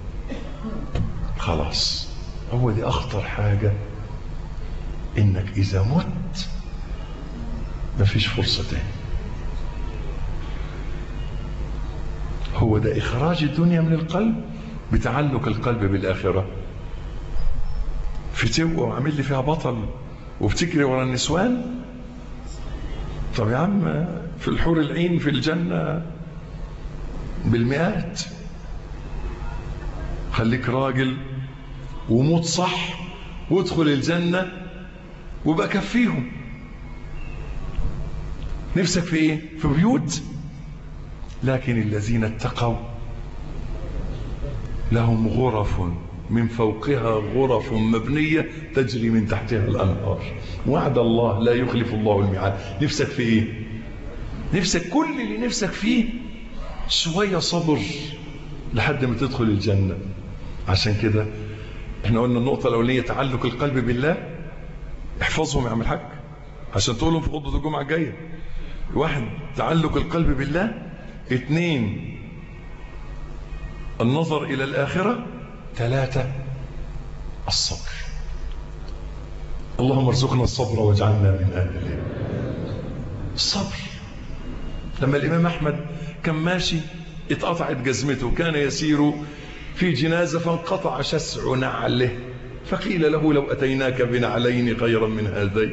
Speaker 3: خلاص، هو دي اخطر حاجة، انك اذا مت مفيش فرصة تاني. هو ده اخراج الدنيا من القلب بتعلق القلب بالاخرة. فتوى وعمل لي فيها بطل وبتجري ورا النسوان. طب يا عم، في الحور العين في الجنة بالمئات. خليك راجل وموت صح وادخل الجنة وبقى كفيهم. نفسك في ايه؟ في بيوت. لكن الذين اتقوا لهم غرف من فوقها غرف مبنية تجري من تحتها الأنهار وعد الله لا يخلف الله الميعاد. نفسك في ايه؟ نفسك كل اللي نفسك فيه شوية صبر لحد ما تدخل الجنة. عشان كده احنا قلنا النقطة الأولية تعلق القلب بالله. احفظهم يا عم الحاج عشان تقولهم في خطبة الجمعة الجاية. 1 تعلق القلب بالله. 2 النظر إلى الآخرة. 3 الصبر. اللهم ارزقنا الصبر واجعلنا من أهله. الصبر. لما الإمام أحمد كان ماشي اتقطعت جزمته، كان يسير في جنازة فانقطع شسع نعله، فقيل له: لو أتيناك بنعلين خيرا من هذين.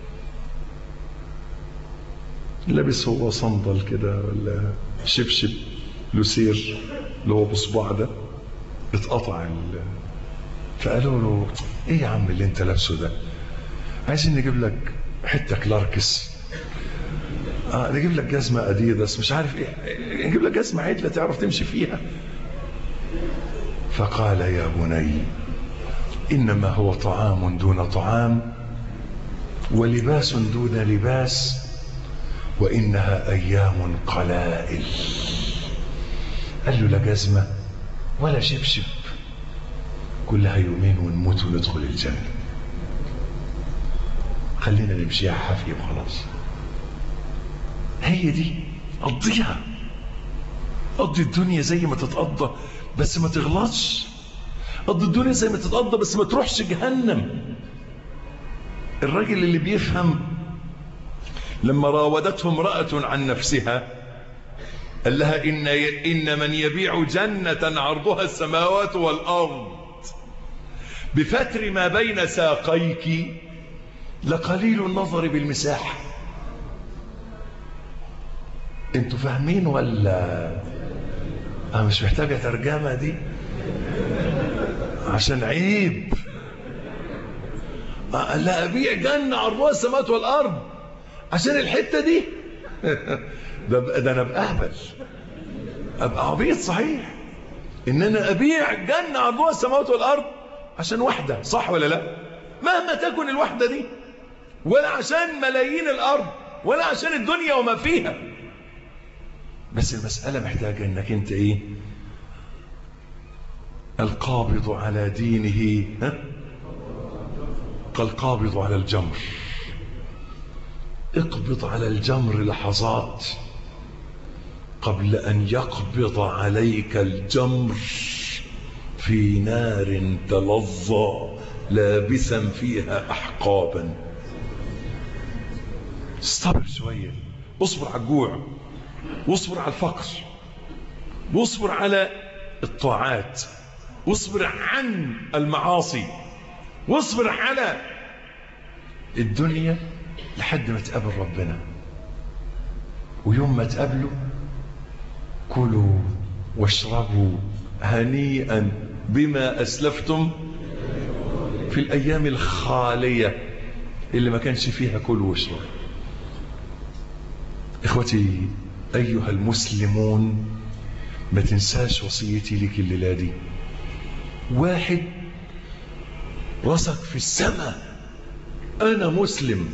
Speaker 3: لبس هو صندل كده ولا شبشب لسير اللي هو بصباع ده، اتقطع فقالوا له: ايه يا عم اللي انت لابسه ده؟ عايزين نجيب لك حته كلاركس، نجيب لك جزمه اديداس، مش عارف ايه، نجيب لك جزمه عدله تعرف تمشي فيها. فقال: يا بني انما هو طعام دون طعام ولباس دون لباس وانها ايام قلائل. قال له: لا جزمه ولا شبشب، كلها يومين ونموت وندخل الجنة. خلينا نمشيها حافية وخلاص. هي دي قضيها. قضي الدنيا زي ما تتقضى بس ما تغلطش. قضي الدنيا زي ما تتقضى بس ما تروحش جهنم. الراجل اللي بيفهم لما راودته امرأة عن نفسها قال لها: إن من يبيع جنة عرضها السماوات والأرض بفتر ما بين ساقيك لقليل النظر بالمساحة. انتوا فاهمين ولا مش محتاجة ترجمة دي؟ عشان عيب. لا أبيع جنة عرضها السماوات والأرض عشان الحتة دي. ده أنا أبقى أهبل، أبقى عبيط صحيح إن أنا أبيع جنة عرضها السماوات والأرض عشان واحدة، صح ولا لا؟ مهما تكن الواحدة دي، ولا عشان ملايين الأرض، ولا عشان الدنيا وما فيها. بس المسألة محتاجة إنك أنت إيه؟ القابض على دينه كالقابض على الجمر. اقبض على الجمر لحظات قبل أن يقبض عليك الجمر في نار تلظى لابسا فيها أحقابا. استبر شوية، اصبر على الجوع، واصبر على الفقر، واصبر على الطاعات، واصبر عن المعاصي، واصبر على الدنيا لحد ما تقابل ربنا. ويوم ما تقابله كلوا واشربوا هنيئا بما أسلفتم في الأيام الخالية اللي ما كانش فيها كل واشرب. إخوتي أيها المسلمون، ما تنساش وصيتي لك الليلة دي. واحد راسك في السماء، أنا مسلم.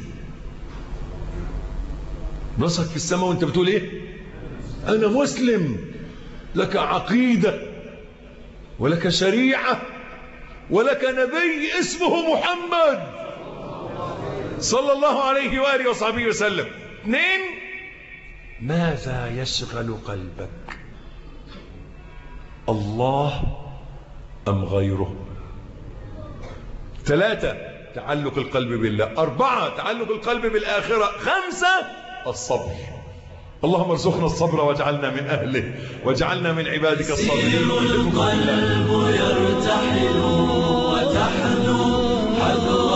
Speaker 3: راسك في السماء وانت بتقول ايه؟ أنا مسلم. لك عقيدة ولك شريعة ولك نبي اسمه محمد صلى الله عليه وآله وصحبه وسلم. 2، ماذا يشغل قلبك؟ الله أم غيره؟ 3، تعلق القلب بالله. 4، تعلق القلب بالآخرة. 5، الصبر. اللهم ارزقنا الصبر واجعلنا من أهله، واجعلنا من عبادك الصابرين.
Speaker 2: القلب يرتحل وتحنو حذو